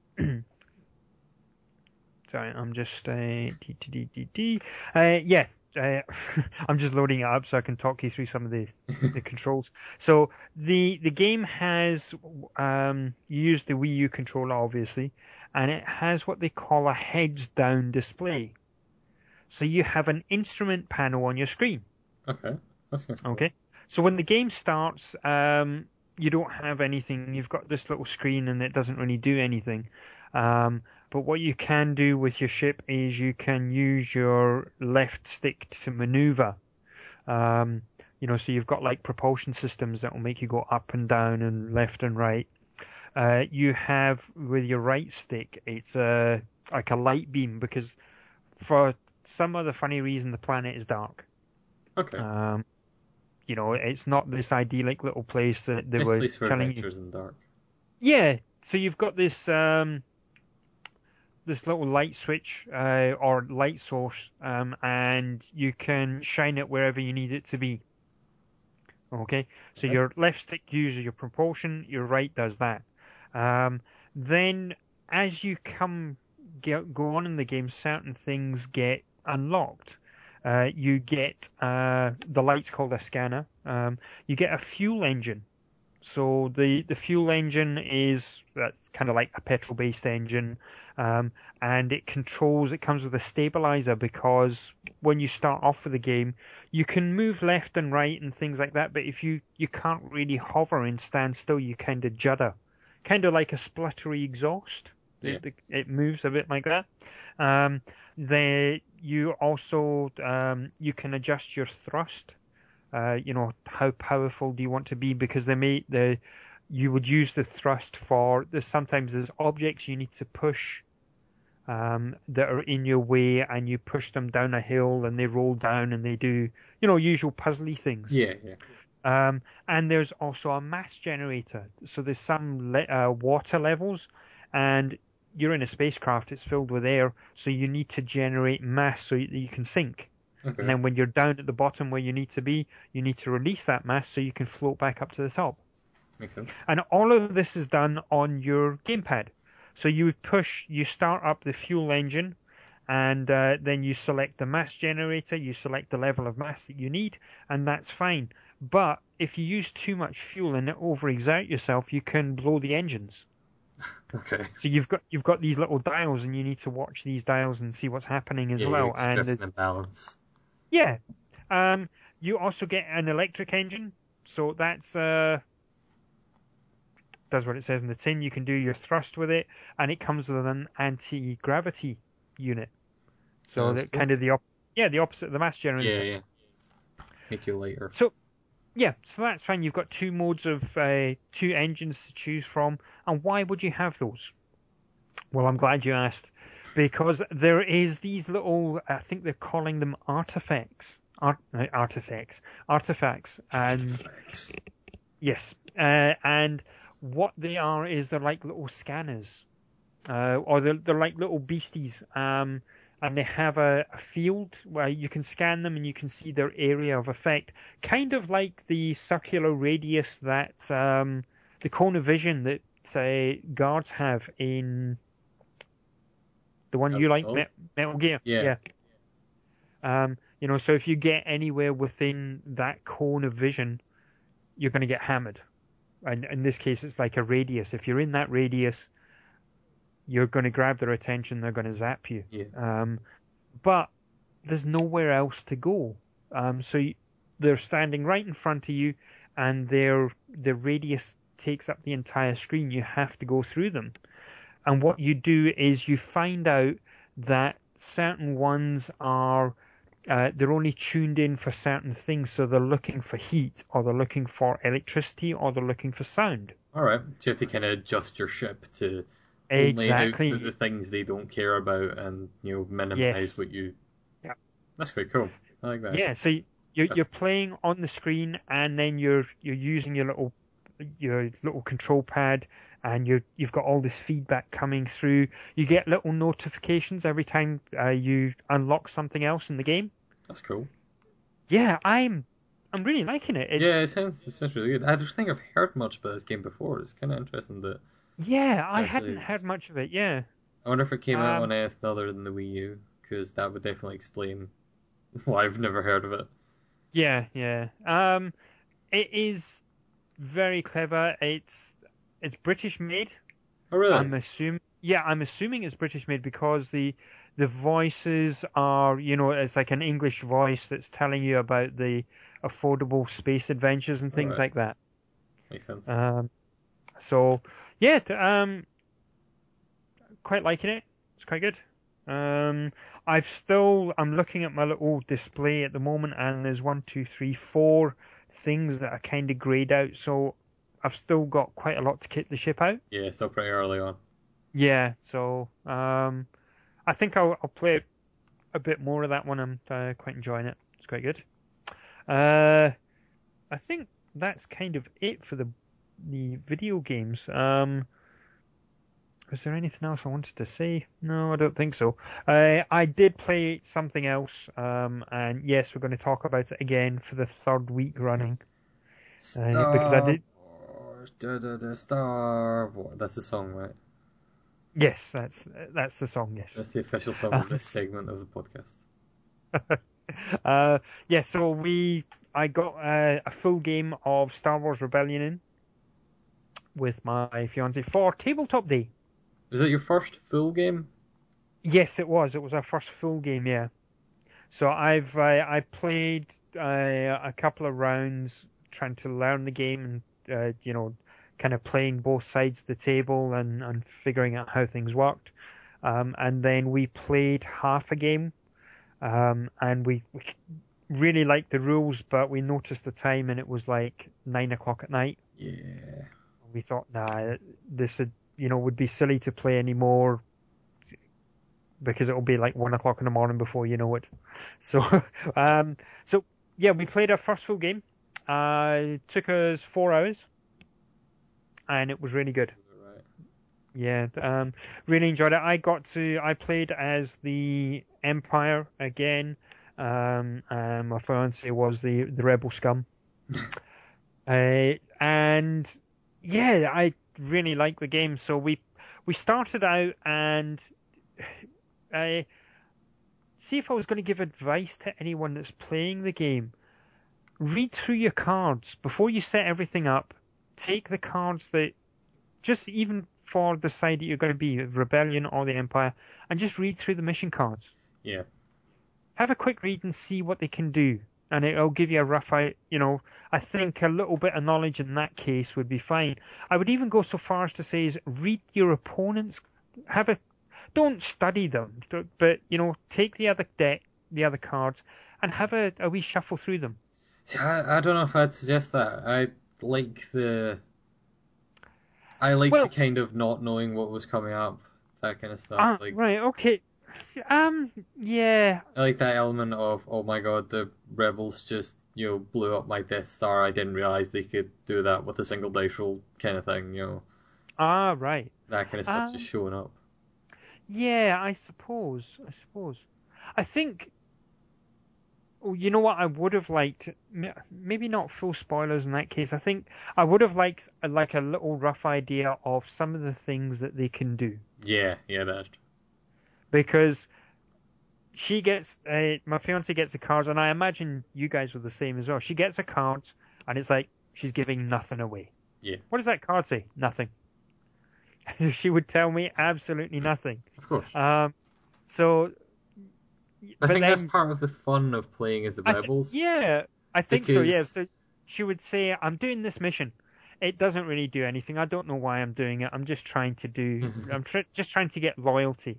sorry, I'm just uh, d- d- d- d- d- uh yeah, uh, I'm just loading it up so I can talk you through some of the the controls. So the the game has um you use the Wii U controller obviously, and it has what they call a heads down display. So you have an instrument panel on your screen. Okay. That's kind of cool. Okay. So when the game starts, um, you don't have anything. You've got this little screen and it doesn't really do anything. Um, but what you can do with your ship is you can use your left stick to maneuver. Um, you know, so you've got like propulsion systems that will make you go up and down and left and right. Uh, you have with your right stick, it's a like a light beam because for some other funny reason the planet is dark. Okay. Um, you know, it's not this idyllic little place that they Nice were place for telling you. adventures in the dark. Yeah, so you've got this um, this little light switch uh, or light source, um, and you can shine it wherever you need it to be. Okay, so Okay. your left stick uses your propulsion, your right does that. Um, then, as you come get, go on in the game, certain things get unlocked. Uh, you get uh, the light's called a scanner. Um, you get a fuel engine. So the, the fuel engine is that's kind of like a petrol-based engine, um, and it controls. It comes with a stabilizer because when you start off with the game, you can move left and right and things like that. But if you you can't really hover and stand still, you kind of judder, kind of like a spluttery exhaust. Yeah. It, it moves a bit like that. Um, the you also um, you can adjust your thrust. Uh, you know, how powerful do you want to be? Because they may the you would use the thrust for there's sometimes there's objects you need to push um, that are in your way, and you push them down a hill and they roll down and they do you know usual puzzly things. Yeah, yeah. Um, and there's also a mass generator. So there's some le- uh, water levels, and you're in a spacecraft. It's filled with air, so you need to generate mass so that you can sink. Okay. And then when you're down at the bottom where you need to be, you need to release that mass so you can float back up to the top. Makes sense. And all of this is done on your gamepad. So you would push, you start up the fuel engine, and uh, then you select the mass generator, you select the level of mass that you need, and that's fine. But if you use too much fuel and overexert yourself, you can blow the engines. Okay. So you've got you've got these little dials, and you need to watch these dials and see what's happening as Yeah, well. you're And drifting in balance. yeah, um, you also get an electric engine, so that's uh, does what it says in the tin. You can do your thrust with it, and it comes with an anti-gravity unit. So Sounds that cool. kind of the op- yeah the opposite of the mass generator. Yeah, yeah. Make you lighter. So yeah, so that's fine. You've got two modes of uh, two engines to choose from, and why would you have those? Well, I'm glad you asked, because there is these little, I think they're calling them artifacts, art, uh, artifacts, artifacts, and Artifacts. yes, uh, and what they are is they're like little scanners, uh, or they're, they're like little beasties, um, and they have a, a field where you can scan them and you can see their area of effect, kind of like the circular radius that um, the cone of vision that uh, guards have in the one you like, Solid? Metal Gear. Yeah. Yeah. Um, you know, so if you get anywhere within that cone of vision, you're going to get hammered. And in this case, it's like a radius. If you're in that radius, you're going to grab their attention. They're going to zap you. Yeah. Um, but there's nowhere else to go. Um, so you, they're standing right in front of you, and their their radius takes up the entire screen. You have to go through them. And what you do is you find out that certain ones are uh, they're only tuned in for certain things, so they're looking for heat, or they're looking for electricity, or they're looking for sound. All right. So you have to kind of adjust your ship to only Exactly. output the things they don't care about, and you know minimize Yes. what you. Yeah. That's quite cool. I like that. Yeah. So you're you're playing on the screen, and then you're you're using your little your little control pad, and you you've got all this feedback coming through. You get little notifications every time uh, you unlock something else in the game. That's cool. Yeah, I'm I'm really liking it. It's, Yeah, it sounds it sounds really good. I don't think I've heard much about this game before. It's kind of interesting that. yeah, It's I actually. hadn't heard much of it. Yeah. I wonder if it came out Um, on anything other than the Wii U, because that would definitely explain why I've never heard of it. yeah, yeah. Um, it is very clever. It's it's British made. Oh, really? I'm assuming. Yeah, I'm assuming it's British made because the the voices are, you know, it's like an English voice that's telling you about the affordable space adventures and things Alright. like that. Makes sense. Um, so yeah, th- um, quite liking it. It's quite good. Um, I've still, I'm looking at my little display at the moment, and there's one, two, three, four things that are kind of grayed out. So I've still got quite a lot to kit the ship out. Yeah, still pretty early on. Yeah, so um, I think I'll, I'll play a bit more of that one. I'm uh, quite enjoying it. It's quite good. Uh, I think that's kind of it for the the video games. Um, was there anything else I wanted to say? No, I don't think so. Uh, I did play something else, um, and yes, we're going to talk about it again for the third week running. Uh, because I Star did. Wars, da, da, da, Star Wars. That's the song, right? Yes, that's that's the song. Yes. That's the official song of this segment of the podcast. uh, yeah, so we, I got uh, a full game of Star Wars Rebellion in with my fiance for tabletop day. Was that your first full game? Yes, it was. It was our first full game. Yeah. So I've uh, I played uh, a couple of rounds trying to learn the game and uh, you know kind of playing both sides of the table and, and figuring out how things worked. Um, and then we played half a game, um, and we, we really liked the rules, but we noticed the time and it was like nine o'clock at night. Yeah. We thought, nah, this would, you know, would be silly to play anymore because it'll be like one o'clock in the morning before you know it. So, um, so yeah, we played our first full game. Uh, it took us four hours, and it was really good. Right. Yeah, um, really enjoyed it. I got to, I played as the Empire again. Um, and my fiance was the the Rebel Scum. uh, and yeah, I really liked the game. So we we started out and. I see if I was going to give advice to anyone that's playing the game. Read through your cards before you set everything up. Take the cards that, just even for the side that you're going to be, Rebellion or the Empire, and just read through the mission cards. Yeah. Have a quick read and see what they can do, and it'll give you a rough idea. You know, I think a little bit of knowledge in that case would be fine. I would even go so far as to say is read your opponents. Have a Don't study them, but, you know, take the other deck, the other cards, and have a, a wee shuffle through them. See, I, I don't know if I'd suggest that. I like the... I like Well, the kind of not knowing what was coming up, that kind of stuff. Ah, Like, right, okay. Um, yeah. I like that element of, oh my god, the rebels just, you know, blew up my Death Star. I didn't realize they could do that with a single dice roll kind of thing, you know. Ah, right. That kind of stuff Um, just showing up. yeah, I suppose. I suppose. I think. Oh, you know what? I would have liked. Maybe not full spoilers in that case. I think I would have liked uh, like a little rough idea of some of the things that they can do. Yeah, yeah, that. Because she gets, uh, my fiance gets the cards, and I imagine you guys were the same as well. She gets a card, and it's like she's giving nothing away. Yeah. What does that card say? Nothing. She would tell me absolutely nothing. Of course. Um, so, I but think then, that's part of the fun of playing as the I th- rebels. yeah, I think so. Yeah. Because So she would say, "I'm doing this mission. It doesn't really do anything. I don't know why I'm doing it. I'm just trying to do. I'm tr- just trying to get loyalty."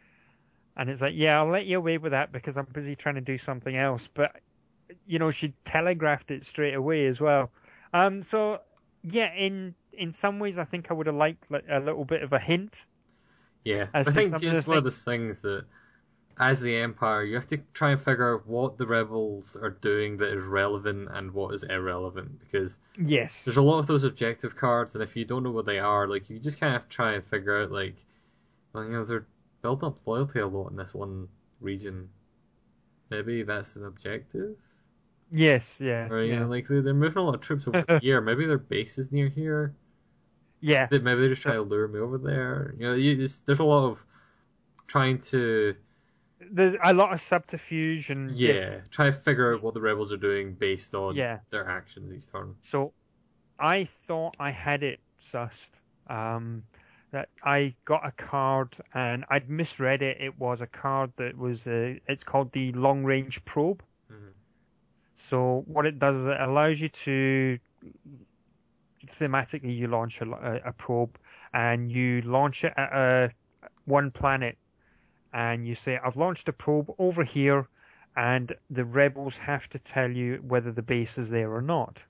And it's like, yeah, I'll let you away with that because I'm busy trying to do something else. But, you know, she telegraphed it straight away as well. Um, so, yeah, in in some ways, I think I would have liked like, a little bit of a hint. Yeah, As I to think some of it's the one of things. those things that, as the Empire, you have to try and figure out what the rebels are doing that is relevant and what is irrelevant. Because Yes. there's a lot of those objective cards, and if you don't know what they are, like you just kind of have to try and figure out, like, well, you know, they're building up loyalty a lot in this one region. Maybe that's an objective. Yes, yeah, Or, you know, yeah. like they're, they're moving a lot of troops over here. Maybe their base is near here. Yeah. They- Maybe they just try So to lure me over there. You know, you, it's, there's a lot of trying to, there's a lot of subterfuge and yeah, yes. try to figure out what the rebels are doing based on Yeah. their actions each turn. So I thought I had it sussed. Um, that I got a card and I'd misread it. It was a card that was, uh, it's called the Long Range Probe. Mm-hmm. So what it does is it allows you to, thematically, you launch a, a probe and you launch it at a, one planet and you say, I've launched a probe over here and the rebels have to tell you whether the base is there or not.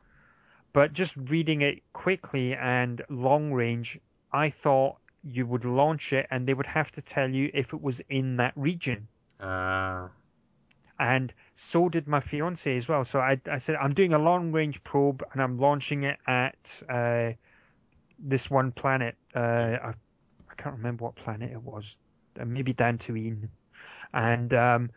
But just reading it quickly and long range, I thought you would launch it and they would have to tell you if it was in that region. Uh, And so did my fiance as well. So I, I said, I'm doing a long range probe and I'm launching it at uh, this one planet. Uh, I, I can't remember what planet it was. Uh, maybe Dantooine. And um,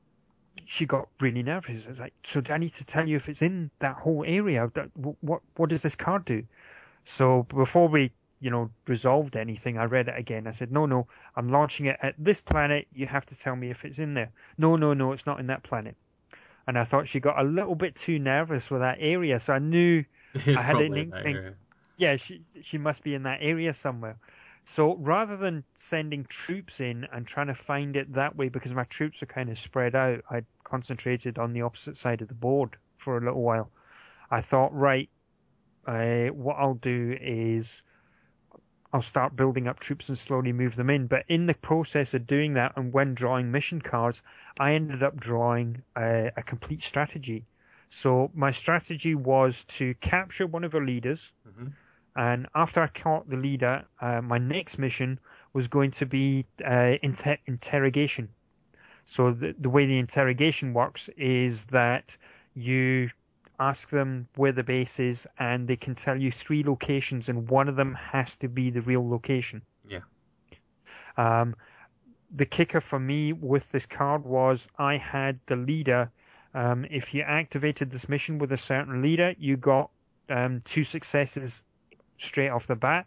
she got really nervous. I was like, so do I need to tell you if it's in that whole area? What what does this card do? So before we, you know, resolved anything, I read it again. I said, no, no, I'm launching it at this planet. You have to tell me if it's in there. No, no, no, it's not in that planet. And I thought she got a little bit too nervous with that area. So I knew it's I had an probably in that inkling. area. Yeah, she she must be in that area somewhere. So rather than sending troops in and trying to find it that way, because my troops are kind of spread out, I concentrated on the opposite side of the board for a little while. I thought, right, uh, what I'll do is I'll start building up troops and slowly move them in. But in the process of doing that, and when drawing mission cards, I ended up drawing a, a complete strategy. So my strategy was to capture one of her leaders, Mm-hmm. and after I caught the leader, uh, my next mission was going to be uh, inter- interrogation. So the, the way the interrogation works is that you ask them where the base is, and they can tell you three locations, and one of them has to be the real location. Yeah. Um, the kicker for me with this card was I had the leader. Um, if you activated this mission with a certain leader, you got um, two successes straight off the bat.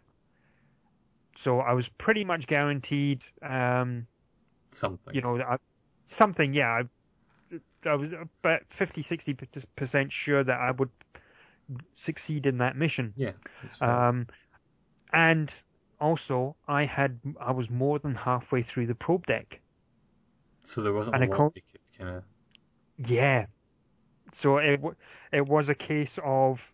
So I was pretty much guaranteed, um, Something. you know, I, something, yeah. I, I was about fifty, sixty percent sure that I would succeed in that mission. Yeah. That's fair. Um, and also, I had I was more than halfway through the probe deck. So there wasn't And a I lot call, you could kind of. yeah. So it w- it was a case of,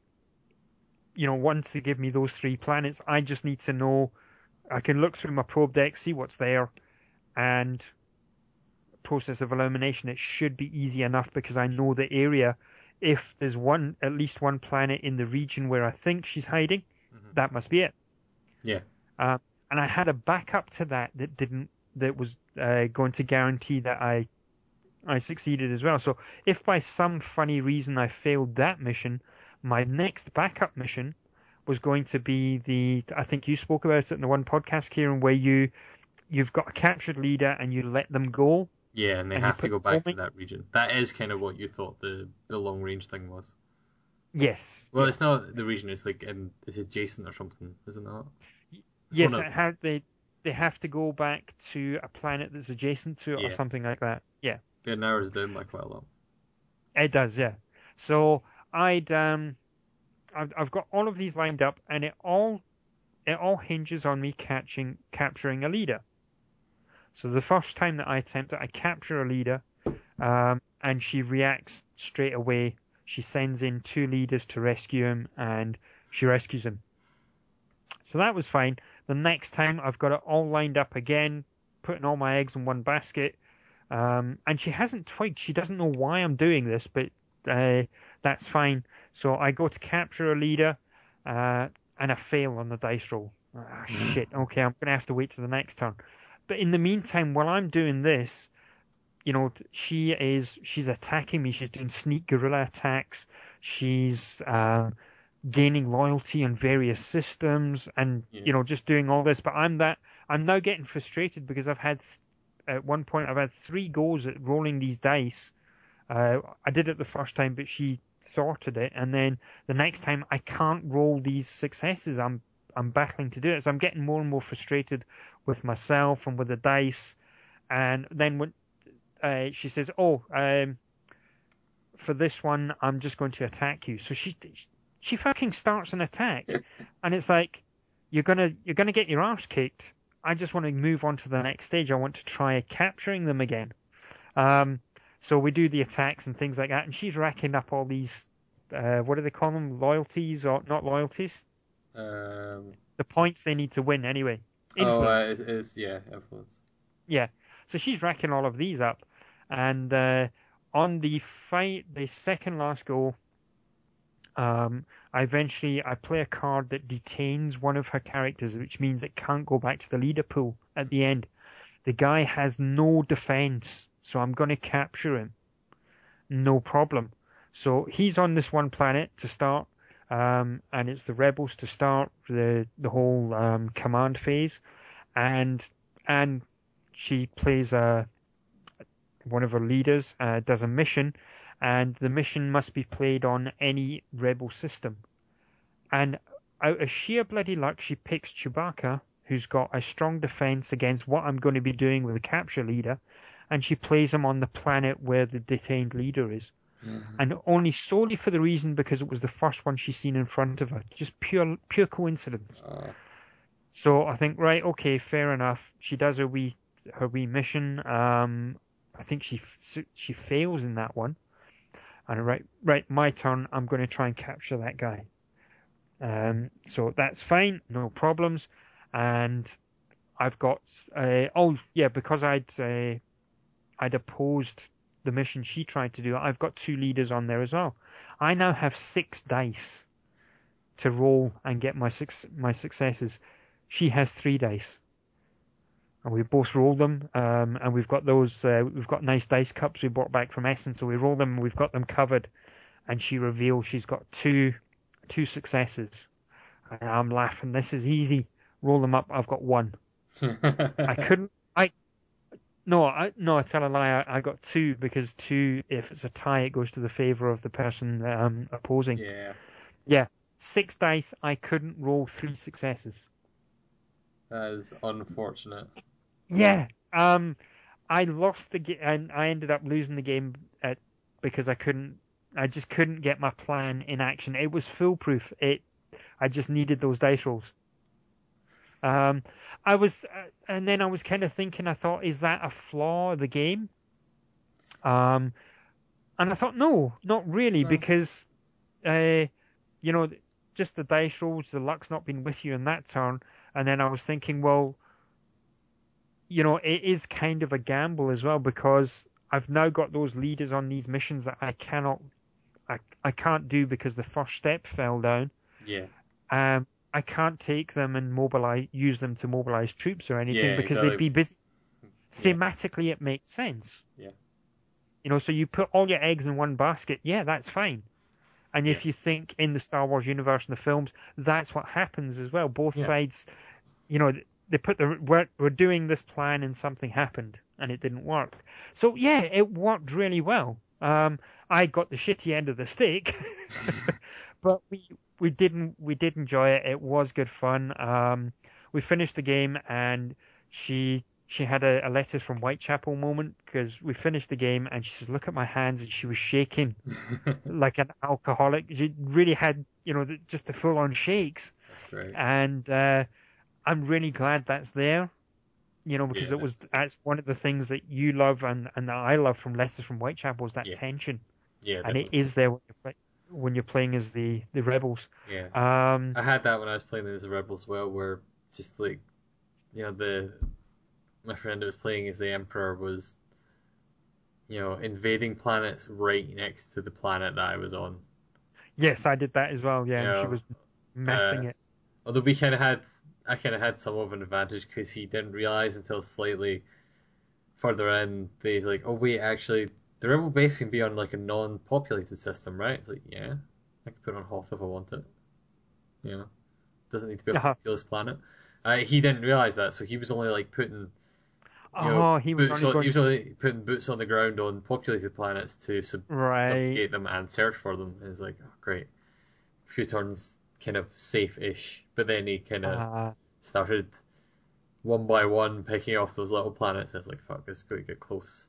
you know, once they give me those three planets, I just need to know. I can look through my probe deck, see what's there, and process of elimination. It should be easy enough because I know the area. If there's one, at least one planet in the region where I think she's hiding, Mm-hmm. that must be it. Yeah. Uh, and I had a backup to that that didn't that was uh, going to guarantee that I I succeeded as well. So if by some funny reason I failed that mission, my next backup mission was going to be the I think you spoke about it in the one podcast, Kieran, where you you've got a captured leader and you let them go. Yeah, and they And you have to put go back to homing. that region. That is kind of what you thought the, the long range thing was. Yes. Well, Yeah. it's not the region. It's like um, it's adjacent or something, is it not? It's Yes, one it of had, they they have to go back to a planet that's adjacent to it or yeah. something like that. Yeah, It narrows it down by quite a lot. it does. Yeah. So I'd um I've, I've got all of these lined up, and it all it all hinges on me catching capturing a leader. So the first time that I attempt it, I capture a leader, um, and she reacts straight away. She sends in two leaders to rescue him, and she rescues him. So that was fine. The next time I've got it all lined up again, putting all my eggs in one basket. Um, and she hasn't twigged. She doesn't know why I'm doing this, but uh, that's fine. So I go to capture a leader, uh, and I fail on the dice roll. Ah, shit. Okay, I'm going to have to wait to the next turn. But in the meantime, while I'm doing this, you know, she is, she's attacking me. She's doing sneak guerrilla attacks. She's, um, gaining loyalty on various systems and, Yeah. you know, just doing all this. But I'm that, I'm now getting frustrated because I've had, at one point, I've had three goes at rolling these dice. Uh, I did it the first time, but she thwarted it. And then the next time I can't roll these successes. I'm, I'm battling to do it. So I'm getting more and more frustrated with myself and with the dice. And then when, uh, she says, oh, um, for this one, I'm just going to attack you. So she, she fucking starts an attack, and it's like, you're gonna, you're gonna get your arse kicked. I just want to move on to the next stage. I want to try capturing them again. Um, so we do the attacks and things like that, and she's racking up all these, uh, what do they call them? Loyalties or not loyalties? Um. The points they need to win anyway. Oh, uh, Influence. it's, it's yeah, influence. Yeah. So she's racking all of these up. And uh, on the fight, the second last go, um, I eventually I play a card that detains one of her characters, which means it can't go back to the leader pool at the end. The guy has no defense, so I'm going to capture him. No problem. So he's on this one planet to start, um, and it's the rebels to start the the whole um, command phase, and and she plays a one of her leaders uh, does a mission, and the mission must be played on any rebel system. And out of sheer bloody luck, she picks Chewbacca, who's got a strong defense against what I'm going to be doing with the capture leader, and she plays him on the planet where the detained leader is. Mm-hmm. And only solely for the reason because it was the first one she's seen in front of her. Just pure pure coincidence. Uh, So I think, right, okay, fair enough. She does her wee her wee mission. Um, I think she she fails in that one. And right, right, my turn. I'm going to try and capture that guy. Um, so that's fine, no problems. And I've got uh, oh yeah, because I'd uh, I'd opposed the mission she tried to do. I've got two leaders on there as well. I now have six dice to roll and get my six my successes. She has three dice, and we both roll them. Um, and we've got those. Uh, we've got nice dice cups we brought back from Essen, so we roll them. We've got them covered, and she reveals she's got two two successes. And I'm laughing. This is easy. Roll them up. I've got one. I couldn't. I no. I no. I tell a lie. I, I got two because two. If it's a tie, it goes to the favor of the person um, opposing. Yeah. Yeah. Six dice. I couldn't roll three successes. That is unfortunate. Yeah. Um. I lost the game, and I ended up losing the game at, because I couldn't. I just couldn't get my plan in action. It was foolproof. It. I just needed those dice rolls. Um, I was, uh, and then I was kind of thinking. I thought, is that a flaw of the game? Um, and I thought, no, not really, No. because, uh, you know, just the dice rolls, the luck's not been with you in that turn. And then I was thinking, well, you know, it is kind of a gamble as well, because I've now got those leaders on these missions that I cannot, I, I can't do because the first step fell down. Yeah. Um, I can't take them and mobilize, use them to mobilize troops or anything Yeah, because exactly. they'd be busy. Yeah. Thematically, it makes sense. Yeah. You know, so you put all your eggs in one basket. Yeah, that's fine. And if Yeah. you think in the Star Wars universe and the films, that's what happens as well. Both Yeah. sides, you know, they put the we're, we're doing this plan and something happened and it didn't work. So yeah, it worked really well. Um, I got the shitty end of the stick, but we we didn't we did enjoy it. It was good fun. Um, we finished the game and she she had a, a letters from Whitechapel moment because we finished the game and she says, "Look at my hands," and she was shaking like an alcoholic. She really had, you know, the, just the full on shakes. That's great. And uh, I'm really glad that's there, you know, because Yeah. it was that's one of the things that you love and, and that I love from Letters from Whitechapel is that Yeah. tension, Yeah, and it definitely. is there when you're, play, when you're playing as the the rebels. Yeah. Um, I had that when I was playing as a Rebel as well, where just like, you know, the my friend who was playing as the Emperor was, you know, invading planets right next to the planet that I was on. yes, I did that as well. Yeah, You and she know, was uh, messing it. although we kind of had, I kind of had some of an advantage because he didn't realize until slightly further in that he's like, oh wait, actually, the Rebel base can be on like a non-populated system, right? It's like, yeah, I can put it on Hoth if I want it. You know, doesn't need to be a Uh-huh. populous planet. Uh, he didn't realize that, so he was only like putting, you know, Oh, he was boots only on, going he was to only putting boots on the ground on populated planets to sub- right. subjugate them and search for them. And it's like, oh, great, a few turns kind of safe-ish, but then he kind of Uh, started one by one picking off those little planets. I was like, fuck, this is going to get close.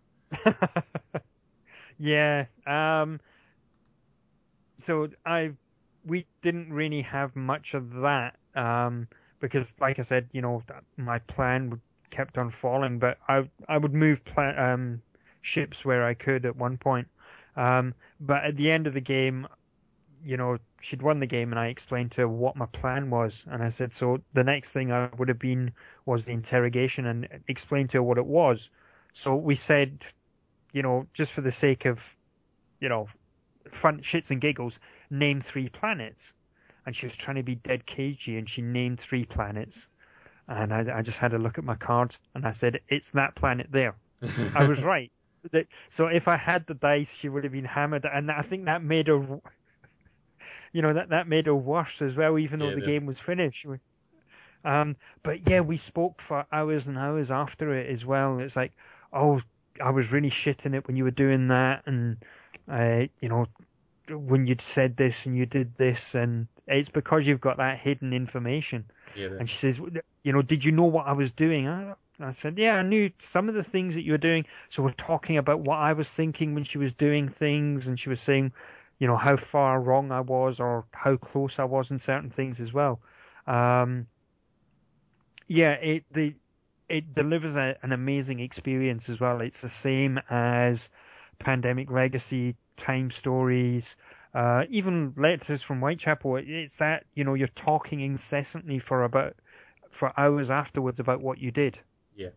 yeah. Um. So I we didn't really have much of that um, because, like I said, you know, my plan would, kept on falling, but I I would move pla- um, ships where I could at one point. Um, but at the end of the game, you know, she'd won the game, and I explained to her what my plan was, and I said, so the next thing I would have been was the interrogation, and explained to her what it was. So we said, you know, just for the sake of, you know, fun shits and giggles, name three planets. And she was trying to be dead cagey, and she named three planets. And I, I just had a look at my cards, and I said, it's that planet there. I was right. That, so if I had the dice, she would have been hammered, and I think that made her, you know, that, that made her worse as well, even though Yeah, the the, game was finished. Um, but yeah, we spoke for hours and hours after it as well. It's like, oh, I was really shitting it when you were doing that, and uh, you know, when you'd said this and you did this, and it's because you've got that hidden information. yeah, the, And she says, you know, did you know what I was doing? I, I said, yeah, I knew some of the things that you were doing. So we're talking about what I was thinking when she was doing things, and she was saying, you know, how far wrong I was or how close I was in certain things as well. Um, yeah, it the it delivers a, an amazing experience as well. It's the same as Pandemic Legacy, Time Stories, Uh, even Letters from Whitechapel, it's that, you know, you're talking incessantly for about for hours afterwards about what you did. Yeah.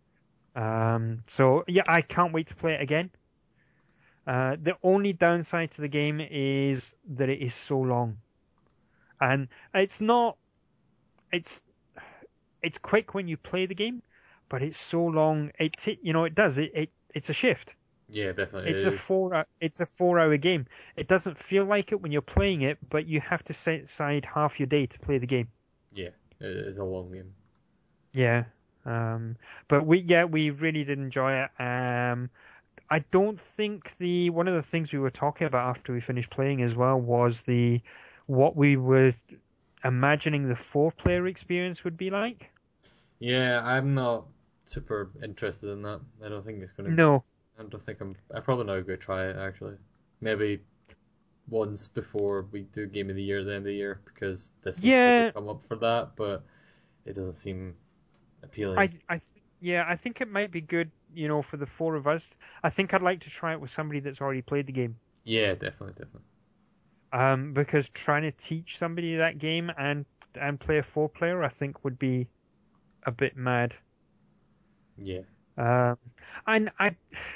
Um, so yeah, I can't wait to play it again. Uh, the only downside to the game is that it is so long, and it's not. It's it's quick when you play the game, but it's so long. It t- you know it does it, it it's a shift. Yeah, definitely. It's It a is. four it's a four hour game. It doesn't feel like it when you're playing it, but you have to set aside half your day to play the game. Yeah, it is a long game. Yeah. Um, but we yeah we really did enjoy it. Um, I don't think the one of the things we were talking about after we finished playing as well was the what we were imagining the four player experience would be like. Yeah, I'm not super interested in that. I don't think it's gonna. No. I don't think I'm. I'm probably not gonna try it actually. Maybe once before we do Game of the Year at the end of the year because this will probably Yeah, come up for that, but it doesn't seem I appealing. I th- yeah, I think it might be good, you know, for the four of us. I think I'd like to try it with somebody that's already played the game. Yeah, definitely, definitely. Um, because trying to teach somebody that game and and play a four player, I think would be a bit mad. Yeah. Um, and I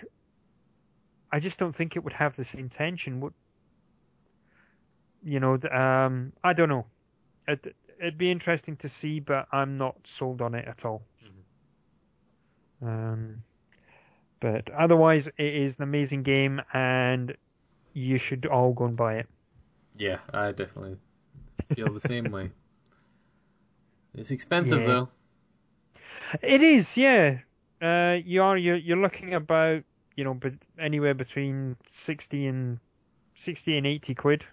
I just don't think it would have the same tension. Would you know? th- Um, I don't know. It it'd be interesting to see, but I'm not sold on it at all. Mhm. Um, but otherwise, it is an amazing game, and you should all go and buy it. Yeah, I definitely feel the same way. It's expensive Yeah, though. it is. Yeah, uh, you are. You're, you're looking about, you know, but anywhere between sixty and sixty and eighty quid,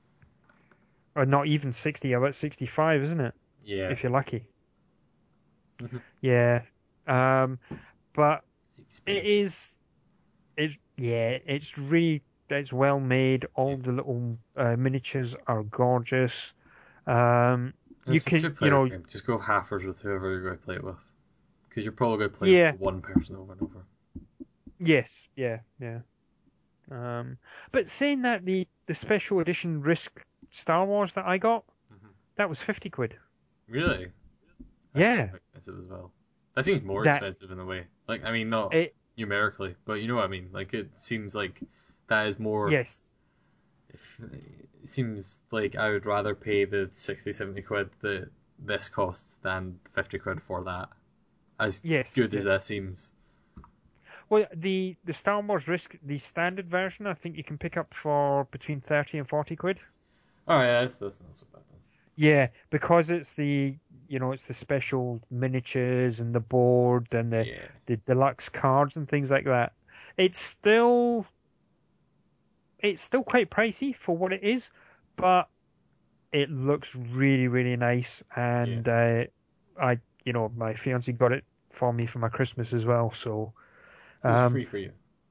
or not even sixty. About sixty-five, isn't it? Yeah. If you're lucky. Mhm. Yeah. Um, but It's it expensive. is. It's yeah. It's really. It's well made. Yeah. All the little uh, miniatures are gorgeous. Um, you It's a can, you two-player know, game. Just go halfers with whoever you're going to play it with, because you're probably going to play yeah, with one person over and over. yes, yeah, yeah. Um, but saying that, the the special edition Risk Star Wars that I got, Mhm. that was fifty quid. Really? That seems Yeah, quite expensive as well. That seems more that expensive in a way. Like, I mean, not it. numerically, but you know what I mean. Like, it seems like that is more. Yes, If, it seems like I would rather pay the sixty, seventy quid that this costs than fifty quid for that. As yes, good as yeah. that seems. Well, the the Star Wars Risk, the standard version, I think you can pick up for between thirty and forty quid. Alright, that's, that's not so bad then. Yeah, because it's the you know it's the special miniatures and the board and the Yeah. the deluxe cards and things like that. It's still it's still quite pricey for what it is, but it looks really really nice. Yeah. And uh, I you know my fiance got it for me for my Christmas as well. So So it's um free for you.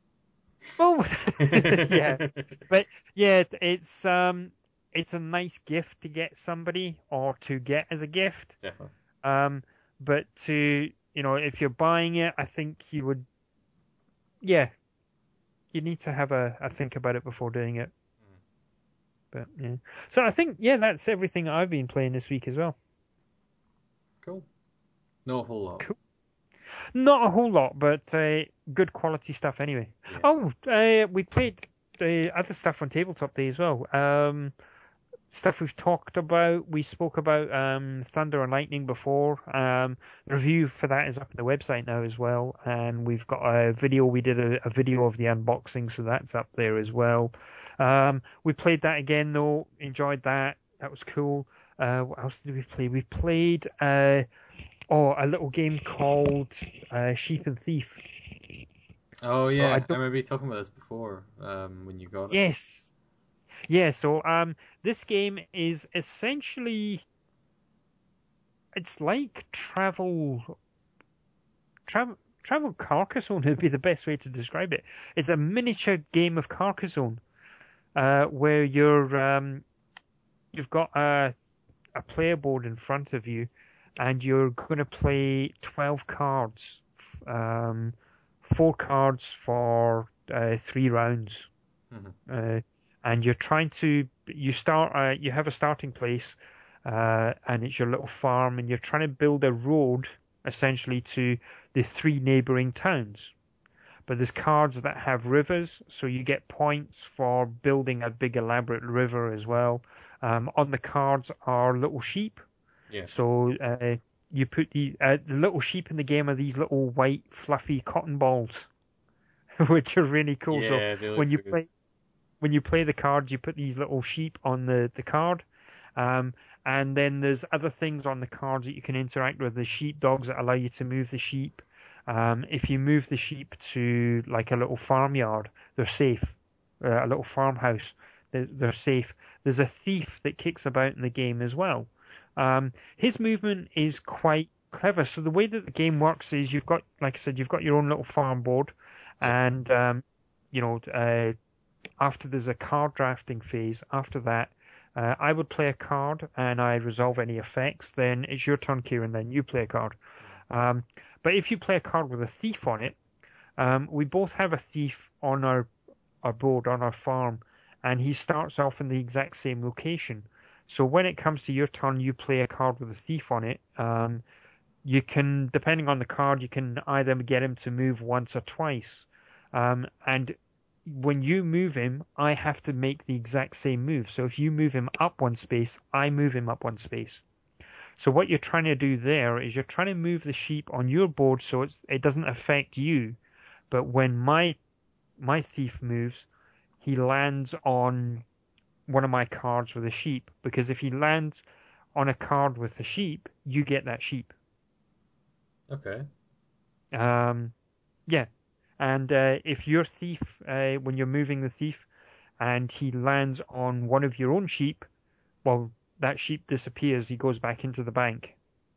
oh yeah, Definitely. but yeah it's um it's a nice gift to get somebody or to get as a gift. Um, but to, you know, if you're buying it, I think you would, yeah, you need to have a, a think about it before doing it. But yeah, so I think yeah, that's everything I've been playing this week as well. Cool. Not a whole lot. Cool. Not a whole lot, but uh, good quality stuff anyway. Yeah. Oh, uh, we played uh, other stuff on Tabletop Day as well. Um, stuff we've talked about. We spoke about um, Thunder and Lightning before. Um, the review for that is up on the website now as well, and we've got a video. We did a, a video of the unboxing, so that's up there as well. Um, we played that again though. Enjoyed that. That was cool. Uh, what else did we play? We played uh, oh a little game called uh, Sheep and Thief. Oh So I yeah, I don't. remember you talking about this before. Um, when you got it. Yes. Yeah. So um, this game is essentially it's like travel, travel, travel Carcassonne would be the best way to describe it. It's a miniature game of Carcassonne, uh, where you're, um, you've got a, a player board in front of you, and you're going to play twelve cards, um, four cards for uh, three rounds. Mhm. Uh, and you're trying to you start uh, you have a starting place, uh, and it's your little farm, and you're trying to build a road essentially to the three neighboring towns. But there's cards that have rivers, so you get points for building a big elaborate river as well. Um, on the cards are little sheep. Yeah. So uh, you put the, uh, the little sheep in the game are these little white fluffy cotton balls, which are really cool. Yeah, So they look when you so good. play when you play the cards, you put these little sheep on the the card. Um, and then there's other things on the cards that you can interact with. The sheepdogs that allow you to move the sheep. Um, if you move the sheep to like a little farmyard, they're safe. Uh, a little farmhouse, they're, they're safe. There's a thief that kicks about in the game as well. Um, his movement is quite clever. So the way that the game works is you've got, like I said, you've got your own little farm board, Yeah. and um, you know, uh, after there's a card drafting phase, after that, uh, I would play a card and I resolve any effects. Then it's your turn, Kieran. Then you play a card. Um, but if you play a card with a thief on it, um, we both have a thief on our our board on our farm, and he starts off in the exact same location. So when it comes to your turn, you play a card with a thief on it. Um, you can, depending on the card, you can either get him to move once or twice. Um, and when you move him, I have to make the exact same move. So if you move him up one space, I move him up one space. So what you're trying to do there is you're trying to move the sheep on your board so it's, it doesn't affect you. But when my my thief moves, he lands on one of my cards with a sheep. Because if he lands on a card with a sheep, you get that sheep. Okay. Um, yeah. And uh, if your thief, uh, when you're moving the thief, and he lands on one of your own sheep, well, that sheep disappears. He goes back into the bank.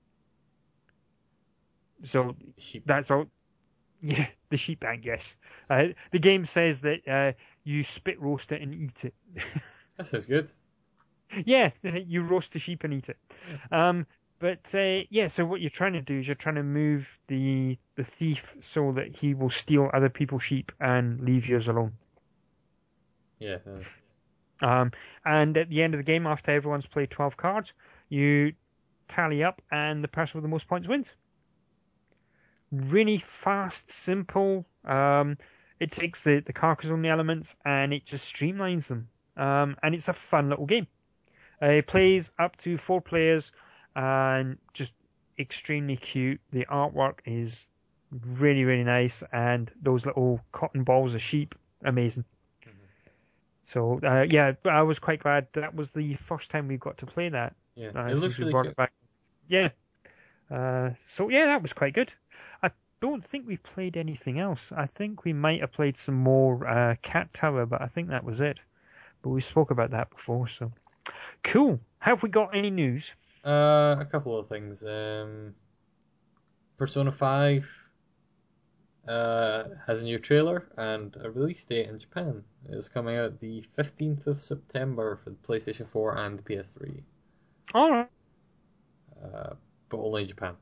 So Sheep. that's all. Yeah, the sheep bank. Yes. Uh, the game says that uh, you spit roast it and eat it. That sounds good. Yeah, you roast the sheep and eat it. Um, but uh, yeah, so what you're trying to do is you're trying to move the the thief so that he will steal other people's sheep and leave yours alone. Yeah. Uh, Um, and at the end of the game, after everyone's played twelve cards, you tally up, and the person with the most points wins. Really fast, simple. Um, it takes the, the Carcassonne elements and it just streamlines them. Um, and it's a fun little game. Uh, it plays up to four players and just extremely cute. The artwork is really, really nice. And those little cotton balls of sheep, amazing. So, uh, yeah, but I was quite glad that was the first time we got to play that. yeah. Uh, It since looks we really brought cute. it back. Yeah. Uh, so, yeah, that was quite good. I don't think we played anything else. I think we might have played some more uh, Cat Tower, but I think that was it. But we spoke about that before, so. Cool. Have we got any news? Uh, a couple of things. Um, Persona five uh, has a new trailer and a release date in Japan. It's coming out the fifteenth of September for the PlayStation four and the P S three. All right. Uh, but only in Japan.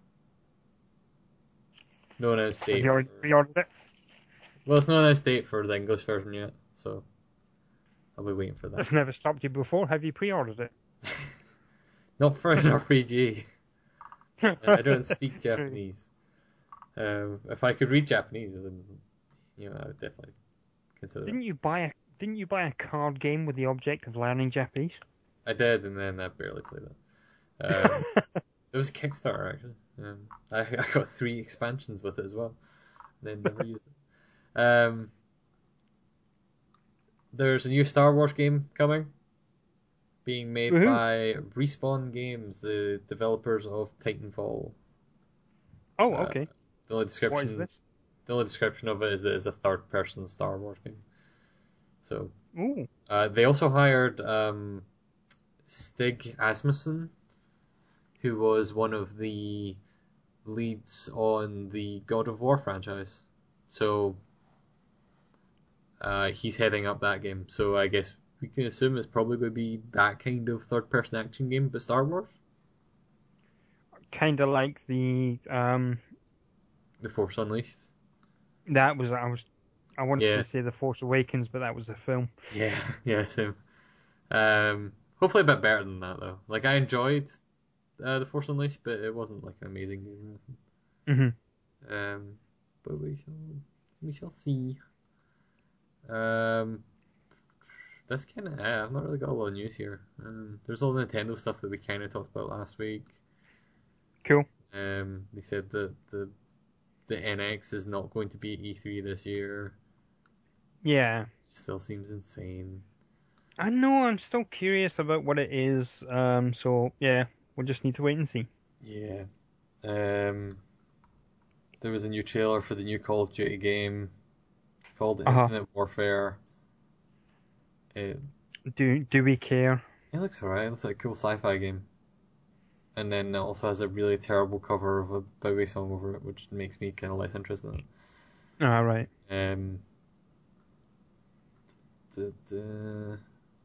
No announced Have date you for... already pre-ordered it? Well, it's no announced date for the English version yet, so I'll be waiting for that. That's never stopped you before. Have you pre-ordered it? Not for an R P G. I don't speak True. Japanese. Um, if I could read Japanese, then you know I would definitely consider Didn't it. you buy a Didn't you buy a card game with the object of learning Japanese? I did, and then I barely played it. Um, there was a Kickstarter actually. Um, I, I got three expansions with it as well, and then never used it. Um, there's a new Star Wars game coming, being made Woohoo. by Respawn Games, the developers of Titanfall. Oh, Uh, okay. the only What is description, this? the only description of it is that it's a third-person Star Wars game. So, Ooh. uh, they also hired um, Stig Asmussen, who was one of the leads on the God of War franchise. So uh, he's heading up that game. So I guess we can assume it's probably going to be that kind of third-person action game, but Star Wars. Kind of like the um. The Force Unleashed. That was I was I wanted Yeah, to say The Force Awakens, but that was a film. yeah, yeah, same. Um, hopefully a bit better than that though. Like I enjoyed uh, The Force Unleashed, but it wasn't like an amazing game. hmm Um, but we shall we shall see. Um, that's kind of it. I've not really got a lot of news here. Um, there's all the Nintendo stuff that we kind of talked about last week. Cool. Um, they said that the the N X is not going to be at E three this year. Yeah. Still seems insane. I know, I'm still curious about what it is. Um, so, yeah, we'll just need to wait and see. Yeah. Um, there was a new trailer for the new Call of Duty game. It's called Uh-huh. Infinite Warfare. It Do, do we care? it looks alright. It looks like a cool sci-fi game. And then it also has a really terrible cover of a Bowie song over it, which makes me kind of less interested in All right. it. Um, the, the,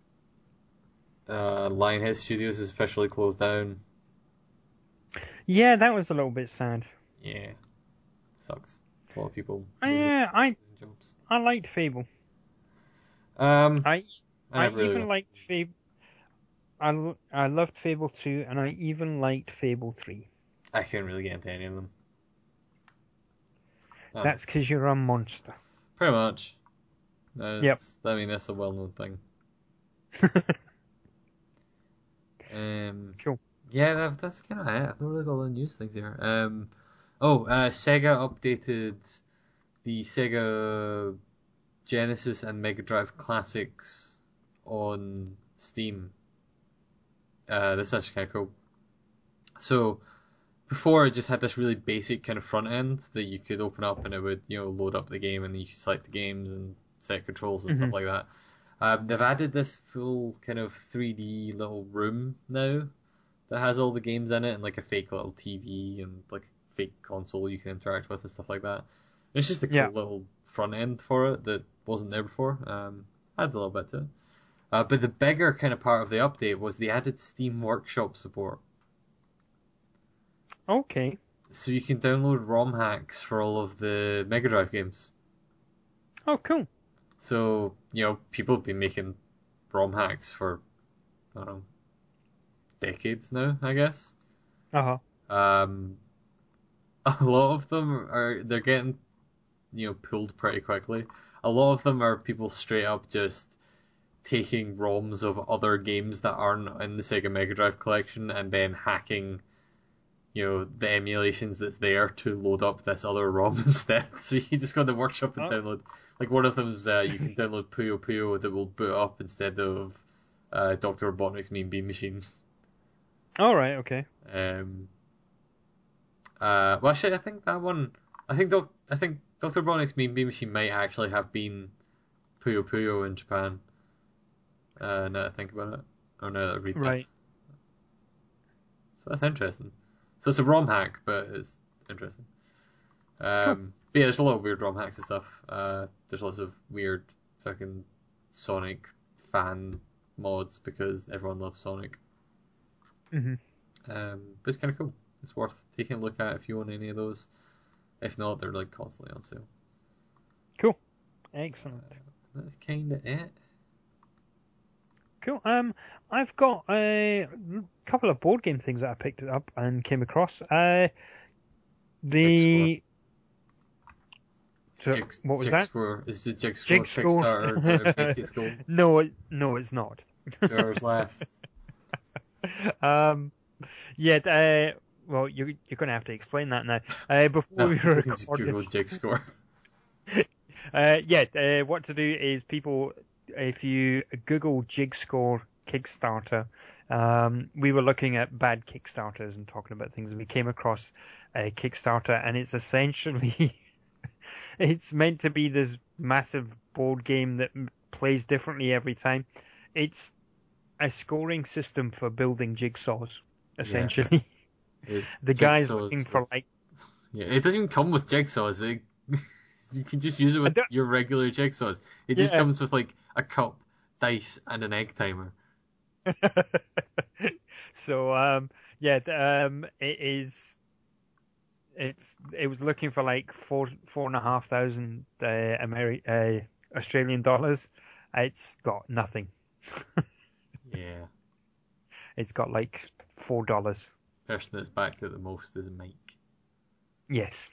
uh, Lionhead Studios is officially closed down. Yeah, that was a little bit sad. Yeah, sucks. A lot of people losing, Yeah, I losing jobs. I liked Fable. Um, I I I never really even got. liked Fable. I, l- I loved Fable two, and I even liked Fable three. I couldn't really get into any of them. Oh, That's because you're a monster. pretty much. Yep. That's, I mean, that's a well-known thing. Um, Cool. yeah, that, that's kind of it. I've not really got a lot of news things here. Um, oh, uh, Sega updated the Sega Genesis and Mega Drive classics on Steam. Uh, this is actually kind of cool. So before it just had this really basic kind of front end that you could open up and it would, you know, load up the game and you could select the games and set controls and hmm stuff like that. Um, they've added this full kind of three D little room now that has all the games in it and like a fake little T V and like a fake console you can interact with and stuff like that. It's just a Yeah. cool little front end for it that wasn't there before. Um, adds a little bit to it. Uh, but the bigger kind of part of the update was the added Steam Workshop support. Okay. So you can download ROM hacks for all of the Mega Drive games. Oh, cool. So, you know, people have been making ROM hacks for, I don't know, decades now, I guess. Uh huh. Um, a lot of them are, they're getting, you know, pulled pretty quickly. A lot of them are people straight up just taking ROMs of other games that aren't in the Sega Mega Drive collection and then hacking, you know, the emulations that's there to load up this other ROM instead. So you just go to the workshop and Oh. download. Like one of them's uh, you can download Puyo Puyo that will boot up instead of uh, Doctor Robotnik's Mean Bean Machine. All right. Okay. Um, uh, well, actually, I think that one. I think Doc, I think Doctor Robotnik's Mean Bean Machine might actually have been Puyo Puyo in Japan. Uh, now that I think about it, or now that I read Right. this, so that's interesting. So it's a ROM hack, but it's interesting. Cool. Um, but yeah, there's a lot of weird ROM hacks and stuff. Uh, there's lots of weird fucking Sonic fan mods because everyone loves Sonic. hmm Um, but it's kind of cool. It's worth taking a look at if you want any of those. If not, they're like constantly on sale. Cool. Excellent. Uh, that's kind of it. Cool. Um, I've got a couple of board game things that I picked up and came across. Uh, Jigsaw. the so Jig, what was that? Jigsaw. Is the Jigsaw Jigsaw. Kickstarter, whatever the heck it's called? no, it, no, it's not. Two hours left. um, yeah. Uh, well, you're you're going to have to explain that now. Uh, before No, we you can just record Google this, Jigsaw. uh, yeah. Uh, what to do is people, if you Google Jigscore Kickstarter, um, we were looking at bad Kickstarters and talking about things, and we came across a Kickstarter, and it's essentially it's meant to be this massive board game that m- plays differently every time. It's a scoring system for building jigsaws, Yeah, essentially. it's The guy's looking Jigsaws with. for like Yeah, it doesn't even come with jigsaws. It, you can just use it I with don't- your regular jigsaws. It just yeah. comes with like a cup, dice, and an egg timer. so um yeah, th- um it is it's it was looking for like four four and a half thousand uh, Ameri- uh, Australian dollars. It's got nothing. Yeah. It's got like four dollars. Person that's backed it the most is Mike. Yes.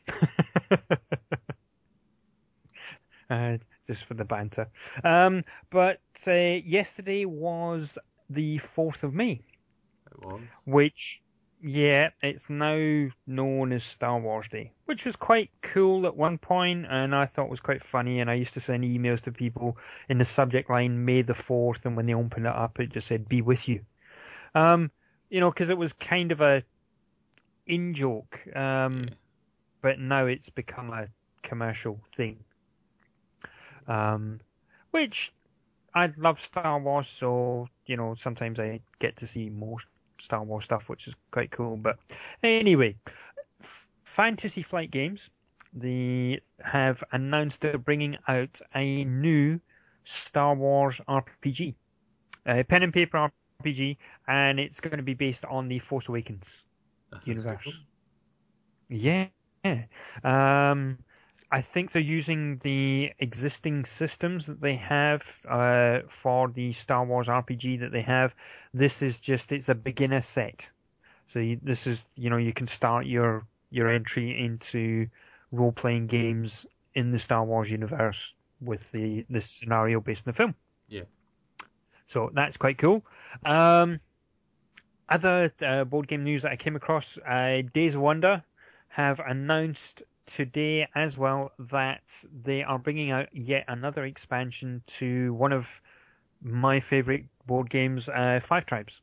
uh, just for the banter. Um, but uh, yesterday was the fourth of May. It was. Which, yeah, it's now known as Star Wars Day, which was quite cool at one point, and I thought was quite funny. And I used to send emails to people in the subject line "May the fourth," and when they opened it up, it just said "Be with you." Um, you know, because it was kind of a in joke, um, Yeah. but now it's become a commercial thing. Um, which I love Star Wars, so you know sometimes I get to see more Star Wars stuff, which is quite cool. But anyway, F- Fantasy Flight Games, they have announced they're bringing out a new Star Wars R P G, a pen and paper R P G, and it's going to be based on the Force Awakens That universe. cool. Yeah. Um, I think they're using the existing systems that they have uh, for the Star Wars R P G that they have. This is just, it's a beginner set. So you, this is, you know, you can start your, your entry into role-playing games in the Star Wars universe with the this scenario based in the film. Yeah. So that's quite cool. Um, other uh, board game news that I came across, uh, Days of Wonder have announced today as well that they are bringing out yet another expansion to one of my favorite board games, uh, Five Tribes.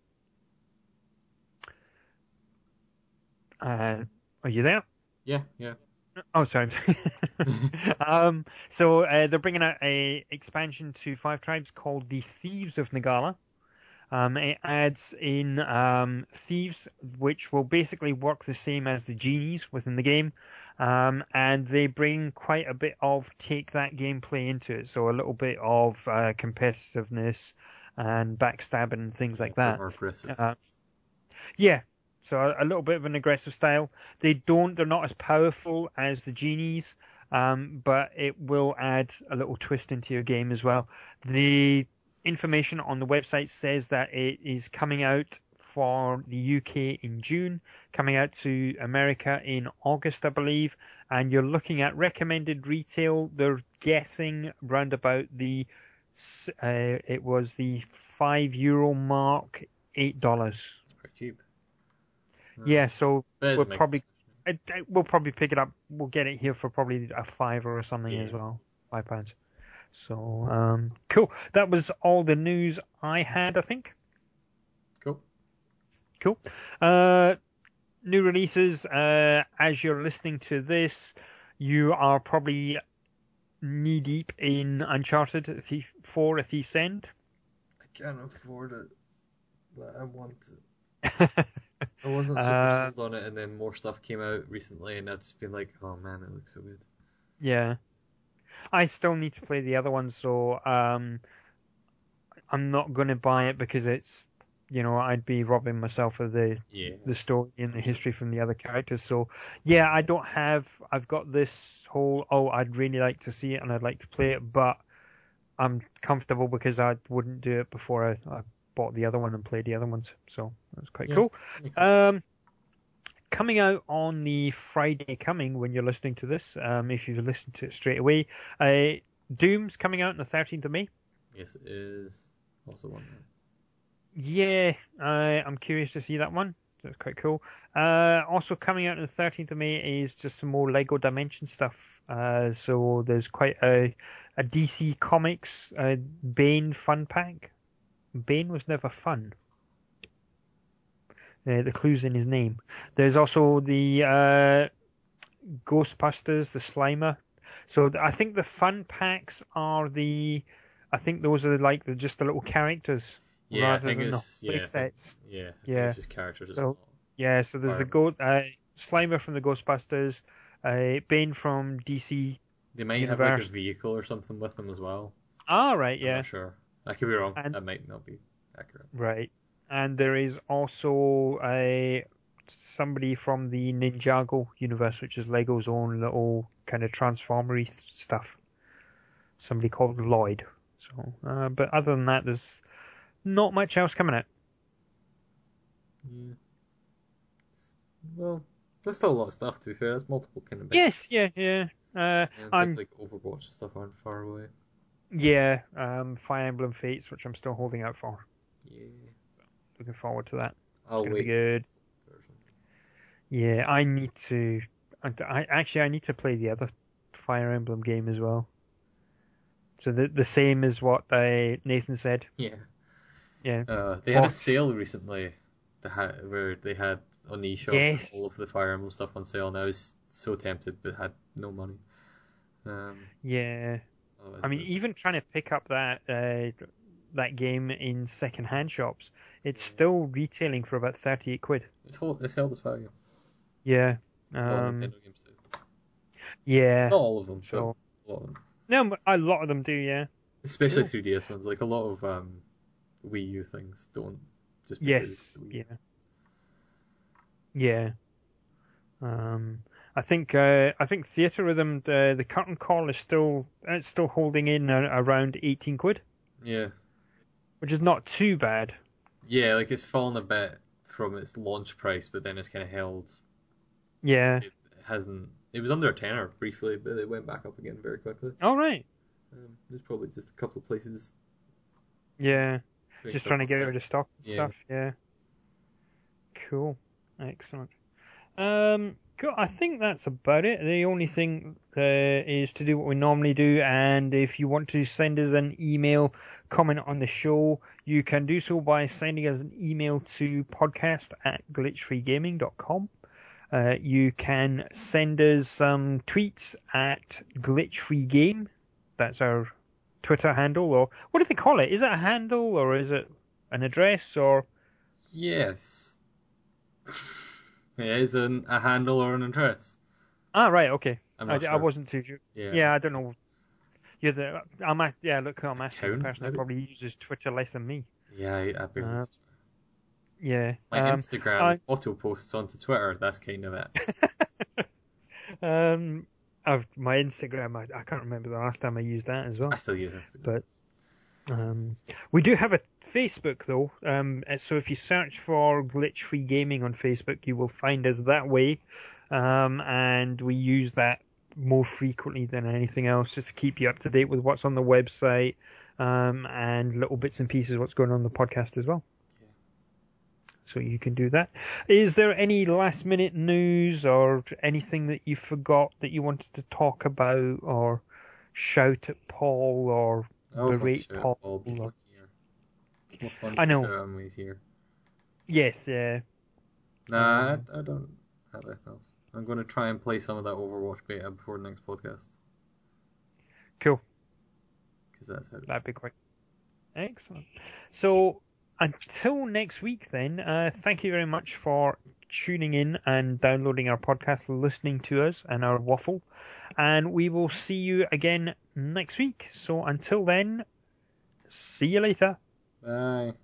Uh, are you there? Yeah, yeah. Oh, sorry. um, so uh, they're bringing out a expansion to Five Tribes called the Thieves of Nagala. Um, it adds in um, thieves, which will basically work the same as the genies within the game, um, and they bring quite a bit of take that gameplay into it. So a little bit of uh, competitiveness and backstabbing and things like that. More aggressive. Uh, yeah, so a, a little bit of an aggressive style. They don't, they're not as powerful as the genies, um, but it will add a little twist into your game as well. The information on the website says that it is coming out for the U K in June, coming out to America in August, I believe, and you're looking at recommended retail. They're guessing round about the, uh, it was the five euro mark, eight dollars. It's pretty cheap. Yeah, so But we'll it's probably it, it- we'll probably pick it up. We'll get it here for probably a five or something Yeah. as well, five pounds. So um, cool. That was all the news I had. I think. Cool. Cool. Uh, new releases. Uh, as you're listening to this, you are probably knee deep in Uncharted A Thief, four: A Thief's End. I can't afford it, but I want it. I wasn't super uh, sold on it, and then more stuff came out recently, and I've just been like, oh man, it looks so good. yeah. I still need to play the other one, so um, I'm not going to buy it because it's, you know, I'd be robbing myself of the Yeah. the story and the history from the other characters. So yeah, I don't have. I've got this whole. Oh, I'd really like to see it and I'd like to play it, but I'm comfortable because I wouldn't do it before I, I bought the other one and played the other ones. So that's quite Yeah, cool. makes sense. Um, coming out on the Friday coming when you're listening to this, um, if you've listened to it straight away, uh, Doom's coming out on the thirteenth of May. Yes, it is. Also one. Yeah, I, I'm curious to see that one. That's quite cool. Uh, also coming out on the thirteenth of May is just some more Lego Dimension stuff. Uh, so there's quite a, a D C Comics uh, Bane fun pack. Bane was never fun. Uh, the clue's in his name. There's also the uh, Ghostbusters, the Slimer. So th- I think the fun packs are the. I think those are like the, just the little characters Yeah, I rather think than the it's play yeah, I think, sets. yeah, I think Yeah. it's just characters. It's So not yeah, so there's the environments. go uh, Slimer from the Ghostbusters, uh, Bane from D C They might have like a Universe. vehicle or something with them as well. Ah, right, I'm yeah, not sure. I could be wrong. and That might not be accurate. right, and there is also a somebody from the Ninjago universe, which is Lego's own little kind of transformery stuff. Somebody called Lloyd. So, uh, but other than that, there's not much else coming out. Yeah. Well, there's still a lot of stuff, to be fair. There's multiple kind of big... Yes, yeah, yeah. Uh, yeah I'm things like Overwatch and stuff aren't far away. yeah. Um, Fire Emblem Fates, which I'm still holding out for. Yeah. Looking forward to that. I'll It's gonna wait. be good. Yeah, I need to. I, I actually I need to play the other Fire Emblem game as well. So the the same as what uh, Nathan said. Yeah. Yeah. Uh, they had a But- sale recently that had, where they had on the eShop Yes. all of the Fire Emblem stuff on sale, and I was so tempted but had no money. Um, Yeah. otherwise I mean, would- even trying to pick up that uh, that game in second-hand shops, it's Yeah. still retailing for about thirty-eight quid. it's, hold, it's held its value. Yeah. A lot of Um, Nintendo games do. yeah. Not all of them, So but a lot of them. no, but a lot of them do. Yeah. Especially Cool. three D S ones. Like a lot of um, Wii U things don't just because Yes. it's Wii U. Yeah. Yeah. Um, I think uh, I think Theatre Rhythm the the curtain call is still it's still holding in a, around eighteen quid, Yeah. which is not too bad. Yeah, like it's fallen a bit from its launch price, but then it's kind of held. Yeah. It hasn't. It was under a tenner briefly, but it went back up again very quickly. All right. Um, there's probably just a couple of places. Yeah. doing Just stuff trying to on get sale. rid of stock and Yeah. stuff. Yeah. Cool. Excellent. Um, cool. I think that's about it. The only thing uh, is to do what we normally do, and if you want to send us an email comment on the show, you can do so by sending us an email to podcast at glitch free gaming dot com. Uh, you can send us some tweets at glitchfreegame. That's our Twitter handle, or what do they call it? Is it a handle, or is it an address, or... Yes. It is an, a handle or an address. Ah, right, okay. I'm I, not I sure. wasn't too sure. Yeah. Yeah, I don't know. You're the, I'm a, yeah, look, I'm asking the Count, person that maybe? probably uses Twitter less than me. Yeah, I, I barely Uh, use Twitter. Yeah. My um, Instagram I- auto posts onto Twitter. That's kind of it. um, I've, my Instagram, I, I can't remember the last time I used that as well. I still use Instagram. But um, we do have a Facebook though. Um, so if you search for Glitch Free Gaming on Facebook, you will find us that way. Um, and we use that more frequently than anything else, just to keep you up to date with what's on the website, um, and little bits and pieces of what's going on in the podcast as well. Yeah. So you can do that. Is there any last minute news or anything that you forgot that you wanted to talk about, or shout at Paul, or I always want to berate shout Paul? at Paul, but he's or- not here. It's more fun I to know. shout at him when he's here. Yes, yeah. Nah, Um, I, I don't have anything else. I'm going to try and play some of that Overwatch beta before the next podcast. Cool. Because that's how. That'd be great. Excellent. So until next week, then, uh, thank you very much for tuning in and downloading our podcast, listening to us and our waffle. And we will see you again next week. So until then, see you later. Bye.